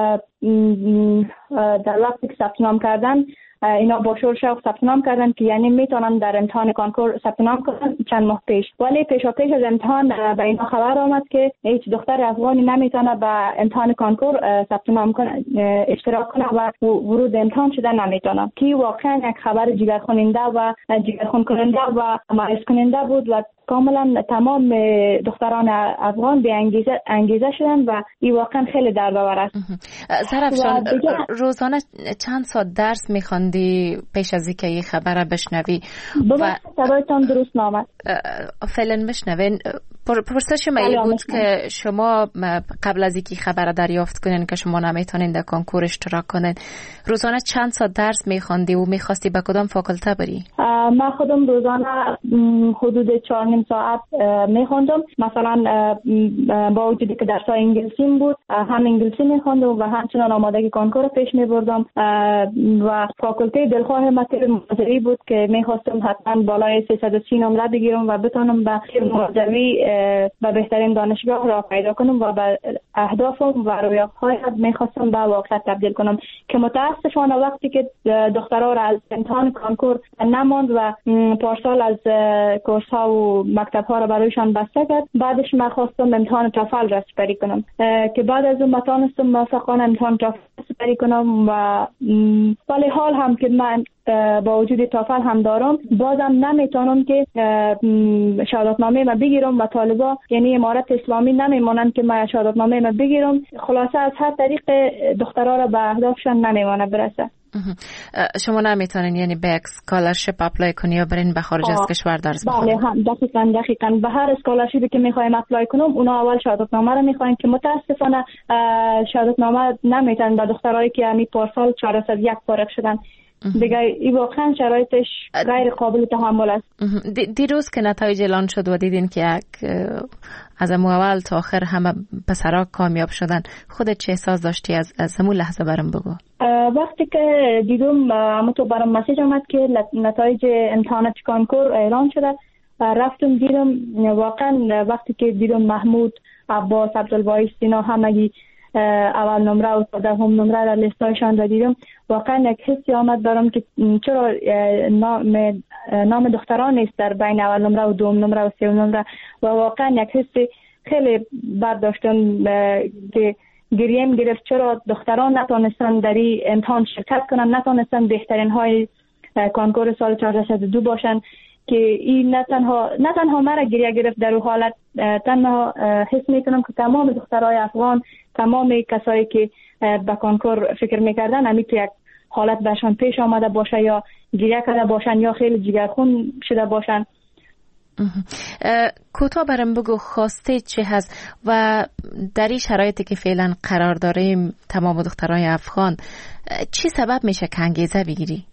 در وقتی که ثبت نام کردن اینا با شور شوق ثبت نام کردن که یعنی میتونن در امتحان کنکور ثبت نام کنن چند ماه پیش. ولی پیشا پیش از امتحان به اینا خبر آمد که هیچ دختر افغانی نمیتونه به امتحان کنکور ثبت نام کنه اشتراک کنه و ورود امتحان شده نمیتونه که واقعا یک خبر جگرخوننده و جگرخون کننده و مایوس کننده بود و کاملا تمام دختران افغان به انگیزه انگیزه شدن و این واقعا خیلی دردآور است. زرفشان روزانه چند ساعت درس میخواندی پیش از اینکه این خبر را بشنوی؟ و صدایتان درست نامد. فعلا بشنوین. پرسش من بود که شما قبل از اینکه خبر دریافت کنین که شما نمیتونین در کنکور اشتراک کنین روزانه چند ساعت درس میخواندی و میخواستی به کدام فاکولته بری؟ من خودم روزانه حدود چهار نیم ساعت میخوندم. مثلا با وجودی که درسای انگلیسی بود هم انگلیسی میخوندم و همچنان آمادگی کنکور پیش میبردم و فاکولته دلخواه مطلب مازری بود که میخواستم حتما بالای سیصد و سی نمره بگیرم و بتونم به مازری به بهترین دانشگاه را پیدا کنم و به اهدافم و رویاهایم میخواستم به واقعیت تبدیل کنم که متاسفانه وقتی که دخترها را از امتحان کنکور نماند و پارسال از کورس ها و مکتب ها را برایشان بسته کرد بعدش من خواستم امتحان تافل را سپری کنم که بعد از اون نتونستم موفقانه امتحان تافل سپری کنم و ولی حال هم که من با وجود تافل هم دارم بازم نمیتونم که شهادتنامه ما بگیرم و طالبا یعنی امارت اسلامی نمیمونن که ما شهادتنامه ما بگیرم. خلاصه از هر طریق دخترها را به اهدافشان نمیمونه برسه. شما نمیتونین یعنی به اسکالرشپ اپلای کنی یا برین به خارج از کشور درس بخونید؟ بله دقیقاً دقیقاً به هر اسکالرشپی که میخوایم اپلای کنم اونا اول شهادتنامه رو میخواین که متاسفانه شهادتنامه نمیتونن به دخترایی که همین پارسال چهارصد و یک فارغ شدن دیگه. این واقعا شرایطش غیر قابل تحمل است. دیروز که نتایج اعلان شد و دیدین که یک از اول تا آخر همه پسرها کامیاب شدن خودت چه احساس داشتی از از همون لحظه برام بگو؟ وقتی که دیدم اما تو برام مسیج آمد که نتایج امتحانات کنکور اعلان شده رفتم دیدم واقعا وقتی که دیدم محمود عباس عبدالباقی سینا همگی اول نمره و دهم نمره در لیستایشان را دیدم واقعا یک حسی آمد برام که چرا نام نام دختران نیست در بین اول نمره و دوم نمره و سوم نمره و واقعا یک حسی خیلی بد داشتم که گریم گرفت چرا دختران نتونستن در این امتحان شرکت کنن نتونستن بهترین های کنکور سال چهارصد و دو باشن که این نه تنها نه تنها مرا گریه گرفت در اون حالت تنها حس میکنم که تمام دخترای افغان تمام کسایی که به کنکور فکر میکردن همین تو یک حالت برشان پیش آمده باشه یا گریه کرده باشن یا خیلی جگرخون شده باشن. کوتاه برام بگو خواسته چه هست و در این شرایطی که فعلا قرار داریم تمام دخترای افغان چی سبب میشه که انگیزه بگیری؟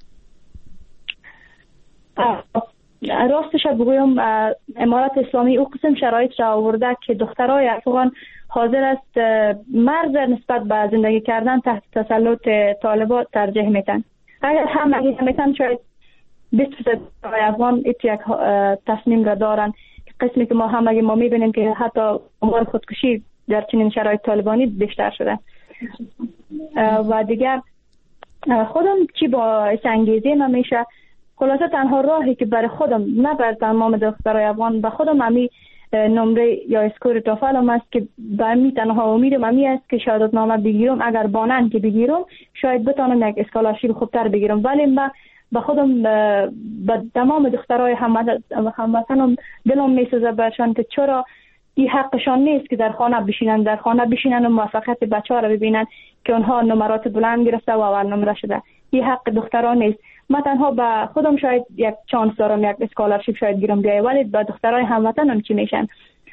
راستش بگویم امارت اسلامی او قسم شرایط را آورده که دخترای افغان حاضر است مرز نسبت به زندگی کردن تحت تسلط طالبان ترجیح میتن. اگر هم اگه میتن شاید بیست درصد افغان یک تصمیم را دارن که قسمی که ما هم اگه ما میبینیم که حتی امور خودکشی در چنین شرایط طالبانی بیشتر شده و دیگر خودم چی با انگیزه نمیشه. خلاصه تنها راهی که برای خودم نه بر تمام دخترای افغان به خودم امی نمره یا اسکور توفل است که به می تنها امیدم امی است که شهادت نامه بگیرم. اگر بانن که بگیرم شاید بتونم یک اسکالرشیپ خوبتر بگیرم، ولی من به خودم به تمام دخترای هموطنم دلم میسوزه برشان که چرا این حقشان نیست که در خانه بشینن در خانه بشینن و موفقیت بچه‌ها رو ببینن که اونها نمرات بلند گرفته و اول نمره شده. این حق دختران نیست. من تنها به خودم شاید یک چانس دارم، یک اسکالرشیپ شاید گیرم بیای، ولی به دخترای هموطنم چی میشن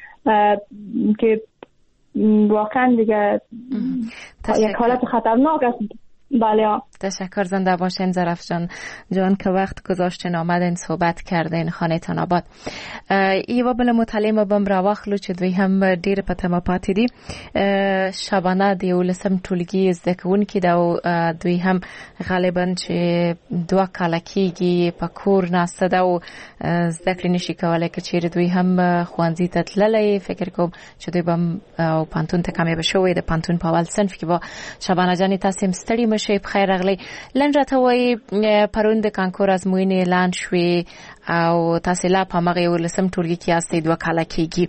که واقعا دیگه یک حالت خطرناک است. بله. تشکر، زنده باشین ظرف جان جان که وقت گذاشتین آمدین صحبت کردین خانه‌تان آباد. ایوا بل مطالعه بم راوخلو چې دوی هم ډیر پته ما پاتې دي. شبانه د ولسم ټولګي زده کوونکي دا دوی هم غالبا چې دوه کاله کېږي په کور ناسته ده او زده کړې نشي کولای که چیرې دوی هم ښوونځي ته تللی. فکر کوم چې دوی به او پانتون ته کامیابه شوی د پانتون په اول صنف کې به. شبانه جانې تاسې هم ستړي مشئ، بخیر راغلی. لنډ راته وایي پرون د کانکور ازموینې اعلان شوې او تاسې لا په همغه یولسم ټولګي کې یاستئ، دوه کاله کېږي.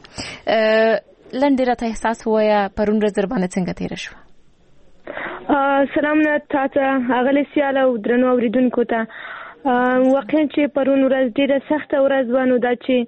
لنډ راته احساس ووایه پرون ورځ درباندې څنګه تېره شوه؟ سلامونه تا ته اغلې سیاله او درنو اورېدونکو ته. واقعا چې پرون ورځ ډېره سخته ورځ وه، نو دا چې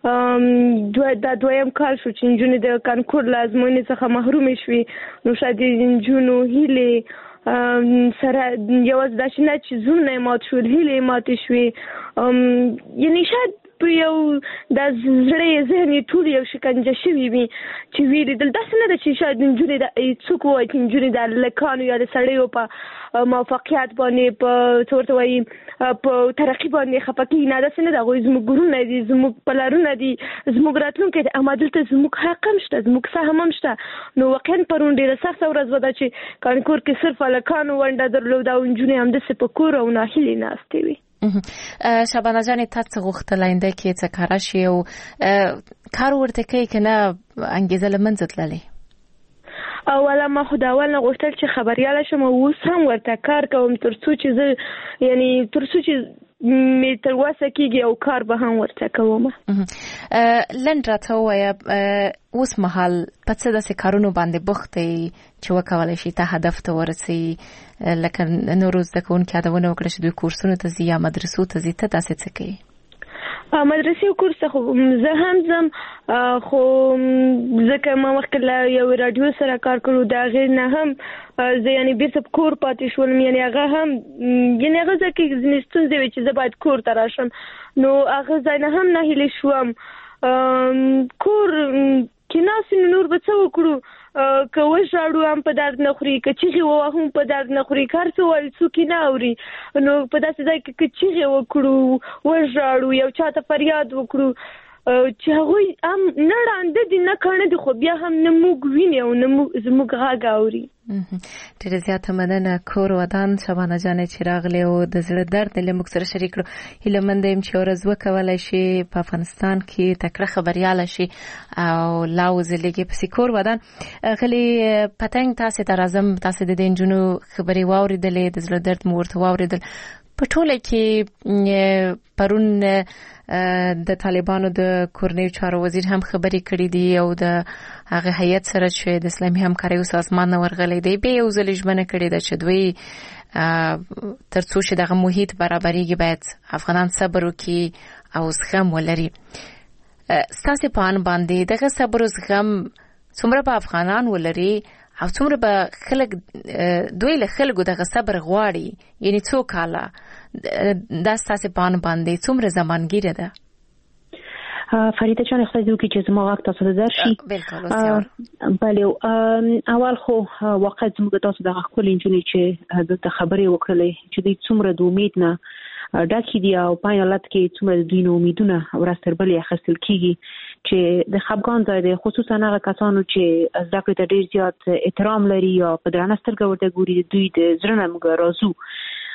دا دویم کال شو چې نجونې د کانکور له ازموینې څخه محرومې شوې، نو شاید د نجونو هیلې سره یوازې دا چې نه چې زړونه یې مات شول، هیلې یې ماتې شوې. یعنې شاید په یو د زړه یې ذهن یې ټول یو شکنجه شوي وي چې ویرېدل. داسې نه ده چې شاید نجونې څوک ووایي چې نجونې د هلکانو یا د سړیو په موفقیت باندې په څه ورته وایي په ترقي باندې خفه کېږي. نه، داسې نه ده. هغوی زموږ ګورونه دي، زموږ پلرونه دي، زموږ راتلونکی دی. اما دلته زموږ حق هم شته، زموږ سهم هم شته. نو واقعا پرون ډېره سخته ورځ وه ده چې کانکور کې صرف هلکانو ونډه درلوده او نجونې همداسې په کور او ناهیلې ناستې وي. شبانه جانې تا څه غوښتل آینده کې څه کاره شي او کار ورته کوي که نه انګېزه له منځه تللې؟ اوله ما خو د اول نه غوښتل چې خبریاله شم او اوس هم ورته کار کوم تر څو چې زه یعنې تر څو چې مې تر وسه کېږي او کار به هم ورته کوم. لنډ راته ووایه اوس مهال په څه داسې کارونو باندې بوخت یې چې وکولی شي ته هدف ته ورسوي؟ لکه نورو زده کوونکي یادونه وکړه چې دوی کورسونو ته ځي یا مدرسو ته ځي، ته داسې څه کوي؟ مدرسې او کورس ته خو زه هم ځم، خو ځکه ما مخکې له یوې راډیو سره کار کړو، د هغې نه هم زه یعنې بېرته په کور پاتې شولم. یعنې هغه هم یعنې هغه ځای کې ځینې ستونزې وې چې زه باید کور ته راشم، نو هغه ځای نه هم ناهیلې شوم. کور کې ناستې نو نور به څه وکړو؟ که وژاړو هم په درد نه خوري، که چیغې ووهو هم په درد نه خوري، که هر څه وایي څوک یې نه اوري. نو په داسې ځای کې که چیغې وکړو، وژاړو، یو چا ته فریاد وکړو چې هغوی هم نه ړانده دي نه کاڼه دي، خو بیا هم نه موږ ویني او نه زموږ غږ اوري. ډېره زیاته مننه کور ودان شبانه جانې چې راغلې او د زړه درد له موږ سره شریک کړو. هیله مند یم چې ورځ وکولی شي په افغانستان کې تکړه خبریاله شي او لا وځلېږي پسې کور ودان. غلي پتنګ تاسې ته راځم، تاسې د دې نجونو خبرې واورېدلې، د زړه درد مو ورته واورېدل. په ټوله کې پرون د طالبانو د کورنیو چارو وزیر هم خبرې کړې دي او د هغه هیئت سره چې د اسلامي همکاریو سازمان نه ورغلی دی بیا یو ځل ژمنه کړې ده چې دوی تر څو چې دغه محیط برابرېږي باید افغانان صبر وکړي او زغم ولري. ستاسې په اند باندې دغه صبر او زغم څومره به افغانان ولري او څومره به خلک دوی له خلکو دغه صبر غواړي؟ یعنې څو کاله دا ستاسې په اند باندې څومره زمانګیره ده؟ فریده جان اختیار دو که چې زما غږ تاسو ته درشي. بله، اول خو واقع زموږ تاسو دغه ښکلې نجونې چې دلته خبرې وکړلې چې دوی څومره د امید نه ډکې دي او په حالت کې څومره د دوی نه امیدونه ورځ تر بلې اخیستل کېږي چې د خفګان ځای دی، خصوصا هغه کسانو چې زده کړې ته ډېر زیات احترام لري یا په درنه سترګه ورته ګوري، دوی د زړه نه موږ راځو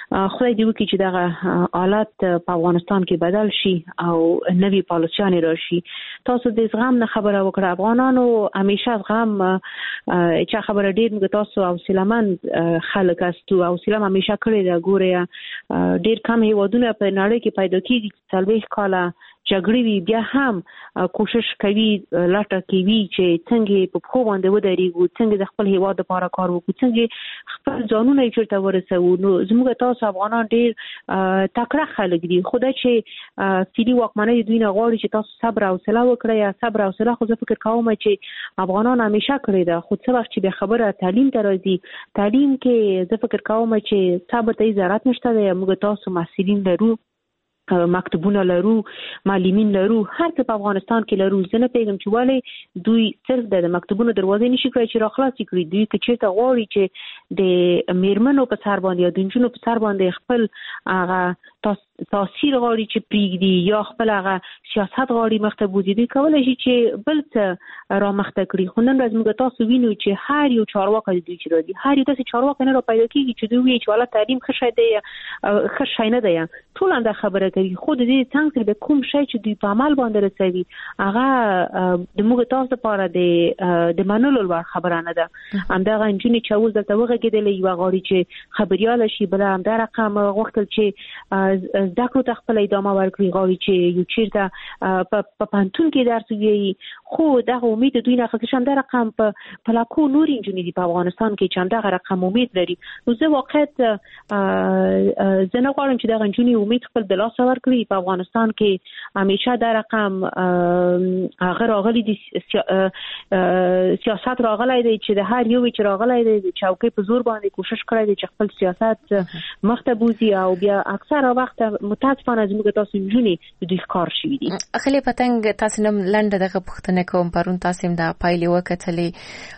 خدای دې وکړي چې دغه حالت په افغانستان کې بدل شي او نوې پالیسیانې راشي. تاسو د زغم نه خبره وکړه. افغانانو همیشه زغم چې خبره ډېر موږ تاسو حوصله‌مند خلک استو حوصله همیشه کړې ده. ګوره ډېر کم هیوادونه په نړۍ کې پیدا کېږي چې څلوېښت کاله جګړې وي بیا هم کوشش کوي لټه کوي چې څنګه په خو باندې ودرېږو، څنګه د خپل هیواد لپاره کار وکړو، څنګه خپل ځانونه یې چیرته ورسوو. نو زموږ تاسو افغانان ډېر تکړه خلک دي. خدای چې فعلي واکمنۍ دوی نه غواړي چې تاسو صبر او حوصله وکړئ. یا صبر او حوصله خو زه فکر کوم چې افغانان همیشه کړی ده، خو څه وخت چې به خبره تعلیم ته راځي، تعلیم کې زه فکر کوم چې صبر ته ضرورت نشته دی. موږ تاسو مسؤلین لرو، مکتبونه لرو، معلمین لرو، هر څه په افغانستان کې لرو. زه نه پیغام چې ولې دوی صرف د مکتبونو دروازې نشي کړی چې راخلاص کړي. دوی که چیرته غواړي چې د میرمنو په سر باندې یا د نجونو په سر باندې خپل هغه تاثیر غواړي چې پریږدي یا خپل هغه سیاست غواړي مخته بوزي، دوی کولای شي چې بل څه را مخته کړي. خو نن ورځ موږ تاسو وینو چې هر یو چارواکي دوی چې راځي، هر یو داسې چارواکي نه را پیدا کېږي چې دوی وایي چې والا تعلیم ښه شی دی ښه شی نه دی. ټول انده خبره کوي، خو د دې څنګه د کوم شی چې دوی په عمل باندې رسوي هغه د موږ تاسو لپاره د د منلو لپاره خبره نه ده. همدغه نجونې چې اوس دلته وغږېدلې یوه غواړي چې خبریاله شي، بله همدا رقم غوښتل چې زده کړو ته خپل ادامه ورکړي، غواړي چې یو چیرته په پوهنتون کې درس ووایي. خو دغه امید دوی نه اخیستل شي. همدا رقم په لاکو نورې نجونې دي په افغانستان کې چې همدغه رقم امید لري. نو زه واقعیت زه نه غواړم چې دغه نجونې امید خپل د لاسه ورکړي. په افغانستان کې همیشه دا رقم هغه راغلی دي، سیاست راغلی دی چې د هر یو چې راغلی دی د چوکۍ په زور باندې کوشش کړی دی چې خپل سیاست مخته بوزي او بیا اکثره وخت متاسفانه زموږ تاسو نجونې د دوی ښکار شوي دي. خلی پتنګ تاسو نم لنډه دغه پوښتنه کوم. پرون تاسو هم د پایلې وکتلې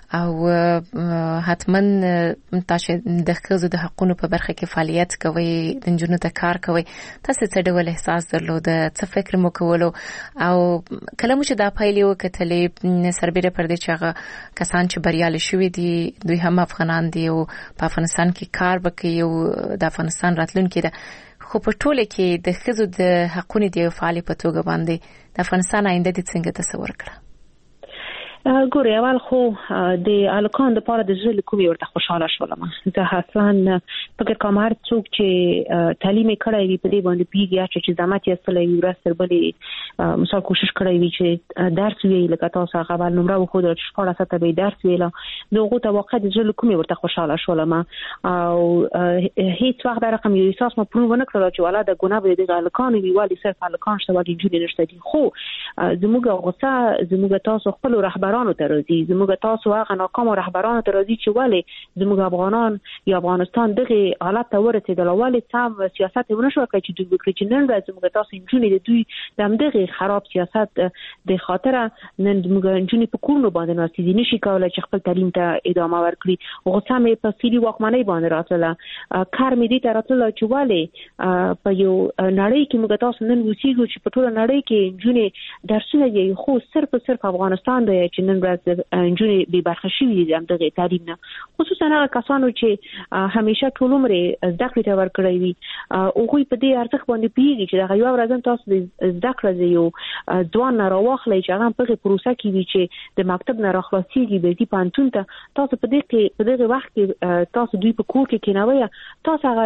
او حتمن تاسو د ښځو د حقوقو په برخه کې فعالیت کوي، د نجونو ته کار کوي. تاسو څه ډول احساس درلود، څه فکر مو کولو او کله مو چې د پایلې وکتلې سربېره پر دې چې هغه کسان چې بریالي شوي دي دوی هم افغانان دي او په افغانستان کې کار وکړي او د افغانستان راتلونکي ده، خو په ټوله کې د ښځو د حقوقو د فعالي په توګه باندې د افغانستان آینده دې څنګه تصور کړه؟ ګورې اول خو د الکان د پاره د ژل کومي ورته خوشاله شولم. زه اصلا فکر کوم هر څوک چې تعلیم کړی وي په دې باندې پیږي چې زحمت یې سره وي ورسره بلې مثال کوشش کړی وي چې درس وی لکه تاسو هغه ول نمبر وخو د شپږ ساعته به درس ویلا نوغه ته واقع د ژل کومي ورته خوشاله شولم او هیڅ وخت دا رقم یو احساس ما پرو ونه کړل چې ولا د ګناه به د الکان وی والی صرف الکان شته والی جوړ نشته دي. خو زموږ غوسه زموږ تاسو خپل رهبر رهبرانو ته راځي، زموږ تاسو هغه ناکام رهبرانو ته راځي چې ولې زموږ افغانان یا افغانستان دغه حالت ته ورسېدل، ولې سم سیاست ونه شو کوي چې دوی وکړي چې نن ورځ زموږ تاسو انجونې د دوی د دغه خراب سیاست د خاطر نن زموږ انجونې په کورونو باندې ناشې دي، نشي کولای چې خپل تعلیم ته ادامه ورکړي. غوسه مې په فعلي واکمنۍ باندې راتله، کار مې دې ته راتله چې ولې په یو نړۍ کې موږ تاسو نن وسیږو چې په ټوله نړۍ کې انجونې درسونه یې خو صرف صرف افغانستان دی چې نن ورځ انجونې به برخه شوي دي دغه تعلیم نه، خصوصا هغه کسانو چې همیشه ټول عمر زده کړې ته ورکړی وي او خو په دې ارزښت باندې پیږي چې دغه یو ورځ تاسو د زده کړې یو دوان راوخلې چې هغه په پروسه کې وي چې د مکتب نه راخلاصيږي به دي پانتون ته تاسو په دې کې په دغه وخت کې تاسو دوی په کور کې کینوي، تاسو هغه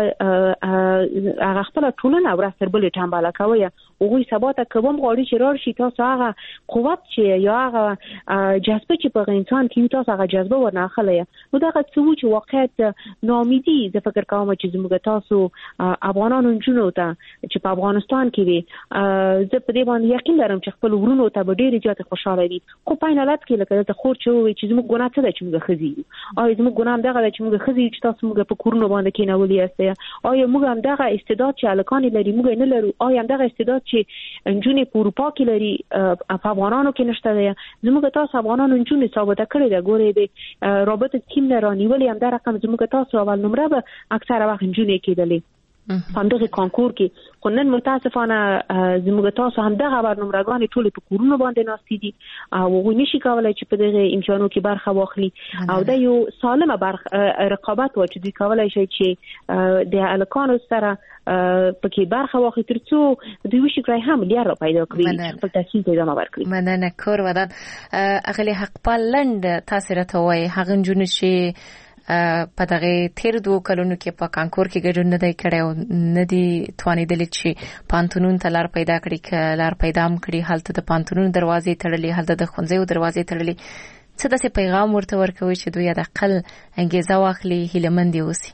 هغه خپل ټولنه ورسره بل ټامباله کوي او غوي سباته کوم غوړي چې رار شي تاسو هغه قوت چې یا هغه جذبه چې په انسان کې تاسو هغه جذبه ورناخلې نو دا څه چې واقعیت ناامیدي زه فکر کوم چې زموږ تاسو افغانانو جنونو ته چې په افغانستان کې وي زه په دې باندې یقین لرم چې خپل ورونو ته به ډېر زیات خوشاله وي. خو په حالت کې لکه ته خور چې وي چې زموږ ګناه څه ده چې موږ خزي او زموږ ګناه دغه چې موږ خزي چې تاسو موږ په کورونو باندې کې نه ولي استه او موږ هم دغه استعداد چې الکان لري موږ نه لرو او هم دغه استعداد چې انجونې په اروپا کې لري په افغانانو کې نشته دی. زموږ تاسو افغانانو انجونې ثابت کړی دا ګورې دی رابطه تیم نه رانیولې هم دا رقم زموږ تاسو اول نمبر به اکثره وخت انجونې کېدلې پاندغه کانکور کې خو نن متاسفانه زموږ تاسو هم دغه برنامه‌ګان ټول په کورونو باندې ناستې دي او هغوی نشي کولای چې په دغه امتحانونو کې برخه واخلي او دا یو سالمه برخه رقابت و چې دوی کولای شي چې د الکانو سره پکې برخه واخلي ترڅو دوی وشي کړی هم لري را پیدا کړی خپل تحصیل ته ادامه ورکړي. مننه کور ودان اغلی حق پالند تاثیر ته وای هغه جون شي په دغه تیر دوه کلونو کې په کانکور کې ګډون نه دی کړی او نه دی توانیدل چې پانتونون ته لار پیدا کړي ک لار پیدا م کړي حالت د پانتونون دروازې تړلې حالت د خونځو دروازې تړلې څه داسې پیغام ورته ورکوي چې دوی د خپل انګیزه واخلي هیلمند اوسي.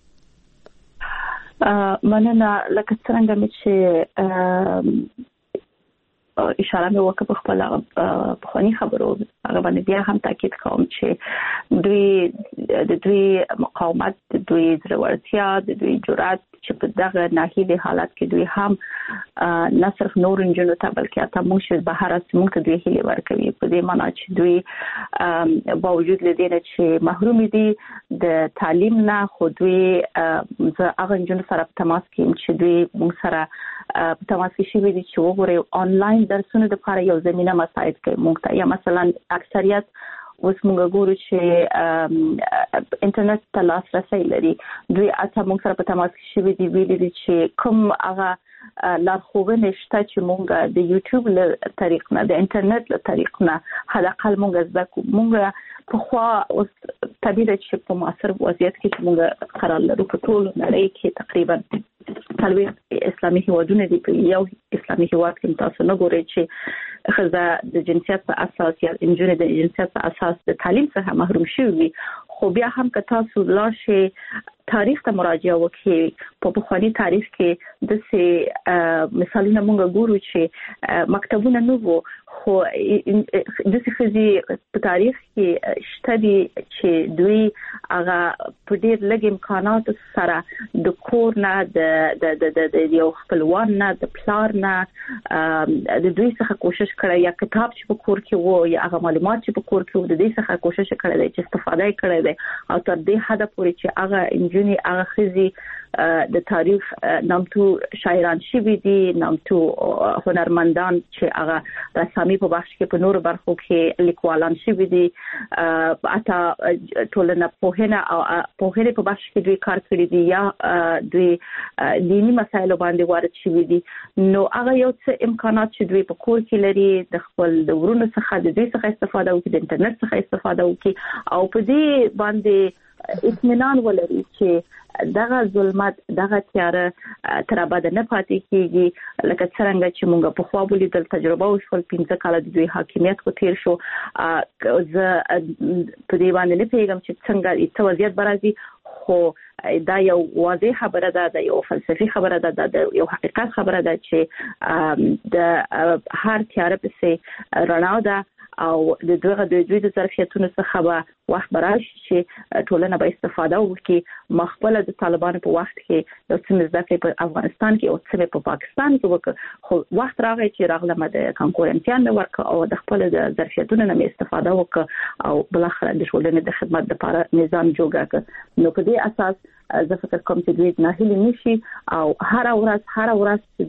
مننه لکه څنګه چې اشاره مې وکړه په خپل په خوني خبرو هغه باندې بیا هم تاکید کوم چې دوی د دوی مقاومت د دوی ضرورتیا د دوی جرأت چې په دغه ناهیلي حالت کې دوی هم نه صرف نور انجنونو ته بلکې حتی موږ به هر څه موږ ته دوی هیله ورکوي په دې معنی چې دوی باوجود لدې چې محروم دي د تعلیم نه خو دوی زه هغه انجنونو سره په تماس کې چې دوی موږ سره په تماس کې شي دي چې وګوري آنلاین درسونه د لپاره یو زمينه مساعد کوي موږ ته یا مثلا اکثریت اوس موږ ګورو چې انټرنیټ ته لاسرسي لري دوی اته موږ سره په تماس کې شي دي ویلي دي چې کوم هغه لارښوونې شته چې موږ د یوټیوب له طریق نه د انټرنیټ له طریق نه حداقل موږ زده کوو موږ په خوا اوس طبيعي چې په معاصر وضعیت کې موږ قرار لرو په ټول نړۍ کې تقریبا طالبي اسلامي هیوادونه دي په یو اسلامي هیواد کې تاسو نه ګورئ چې خزه د جنسیت په اساس یا انجونې د جنسیت په اساس د تعلیم څخه محروم شوي خو بیا هم که تاسو لاشه تاریخ ته مراجعه وکړئ په بخاري تاریخ کې د سه مثالونه موږ ګورو چې مکتبونه نو وو خو د څه خزي په تاریخ کې شته دي چې دوی هغه په ډېر لږ امکانات سره د کور نه د د د یو خپلوان نه د پلار نه د دوی څخه کوشش کړی یا کتاب چې په کور کې وو یا هغه معلومات چې په کور کې وو د دې څخه کوشش کړی چې استفاده کړی دی او تر دې حد پورې چې هغه انجونی هغه خزي د تاریخ نامتو شاعران شوي دي نامتو هنرمندان چې هغه رسامي په بخش کې په نور برخو کې لیکوالان شوي دي اته ټولنه په هنه او په هنه په بخش کې دوی کار کړی دي یا دوی دینی مسایلو باندې وارد شوي دي نو هغه یو څه امکانات چې دوی په کور کې لري د خپل د ورونو څخه د دې څخه استفاده وکړي د انټرنیټ څخه استفاده وکړي او په دې باندې اطمینان ولري چې دغه ظلمت دغه تیاره تر ابد نه پاتې کیږي لکه څنګه چې موږ په خوا ولیدل تجربه وشول پنځه کاله د دوی حاکمیت کو تیر شو زه په دې باندې نه پیغام چې څنګه څه وضعیت برازي خو دا یو واضح خبره ده دا یو فلسفي خبره ده دا یو حقیقت خبره ده چې د هر تیاره پسې رڼا ده او د دغه د دوی د ظرفیتونو څخه به وخت براشي چې ټولنه به استفاده وکړي مخبله د طالبانو په وخت کې یو څه مزدکې په افغانستان کې او څه په پاکستان کې وکړ خو وخت راغی چې راغله د کانکور امتحان ورک او د خپل د ظرفیتونو نه استفاده وکړ او بل اخر د ټولنې د خدمت لپاره نظام جوړ کړ نو په دې اساس زه فکر کوم چې دوی نه هلي نشي او هر ورځ هر ورځ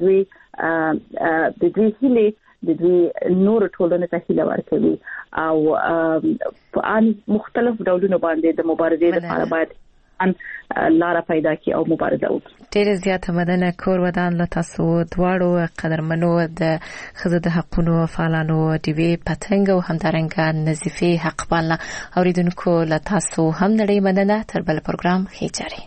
دوی د دوی هلي د دوی نور ټولنه ته هیله ورکوي او په ان مختلف ډولونو باندې د مبارزې لپاره باید ان لار پیدا کی او مبارزه وکړي. ډېر زیاته مننه کور ودان له تاسو دواړو قدرمنو د خزه د حقونو فعالانو دی وی پتنګ او همدارنګه نظیفه حق پالنه اوریدونکو له تاسو هم نړۍ مننه تر بل پروګرام هیچاري.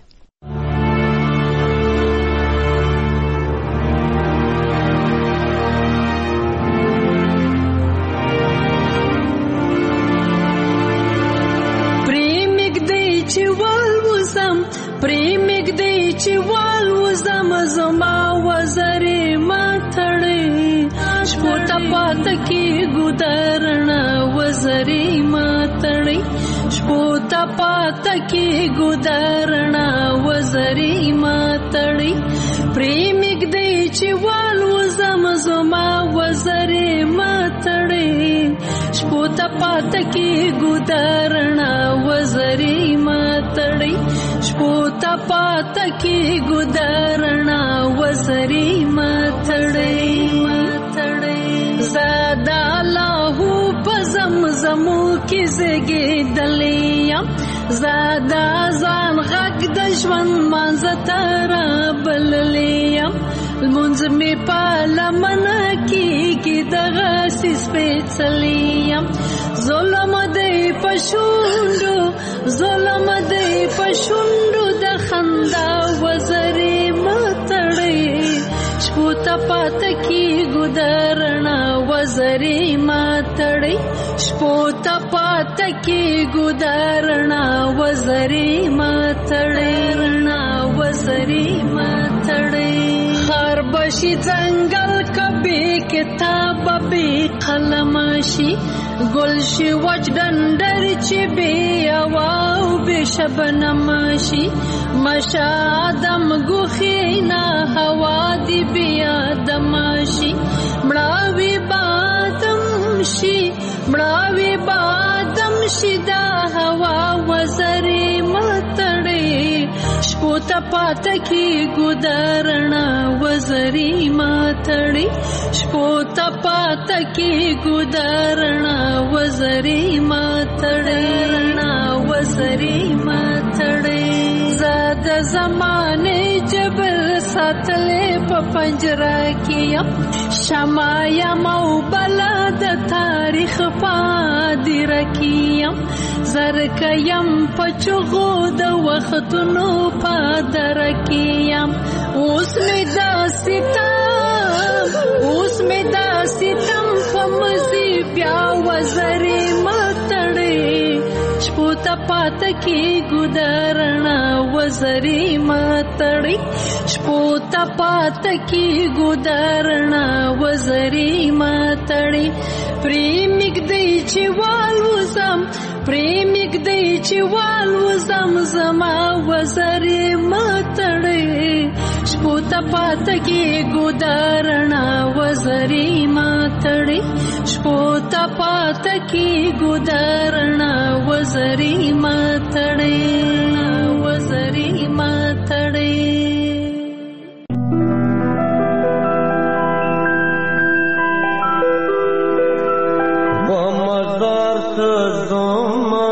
پریمګ دی چې وال وزم زما وزرې ماتړې شپو ته پات کې ګودرنا وزرې ماتړې شپو ته پات کې ګودرنا وزرې ماتړې پریمګ دی چې وال وزم زما وزرې ماتړې شپو ته پات کې ګودرنا وزرې ماتړې شپو ته پات کی ګدارنا وزري متړې متړې زادا الله په زمزمو کې زګېدلې زادا ځان غږ د ژوند مانځ تر بللې المنځ می په لمنه کې کې دغه سپېڅلې ظلم دې پښوندو ظلم دې پښوندو د خندا وزري متړې شپو ته پات کی ګدارنا وزري متړې شپو ته پات کی ګدارنا وزري متړې رڼا وزري متړې خار بشي ځنګل کبي کتاب به قلم شي گل شي وجدندر چې بي او به شبنم شي مشادم غخینا هوا دی بیا دمشي مړاوي بادم شي مړاوي بادم شي دا هوا وزري متړې شپو ته پات کی ګدارنا وزري متړې شپو ته پات کی ګدارنا وزري متړې رڼا وزري متړې زاد زمانه جبر ساتلې په پنجره کې شمایا مو بلد تاریخ پادر کیم زرکیم پچغو د وختونو پادر کیم اوس می دا ستم اوس می دا ستم فمزي بیا وزري متړې شپو ته پات کی ګدارنا وزري متړې شپو ته پات کی ګدارنا وزري متړې پریمګ دی چې والوزم پریمګ دی چې والوزم زما وزري متړې شپو ته پات کی ګدارنا وزري متړې شپو ته پات کی ګدارنا وزري متړې وزري متړې په مزار ته زما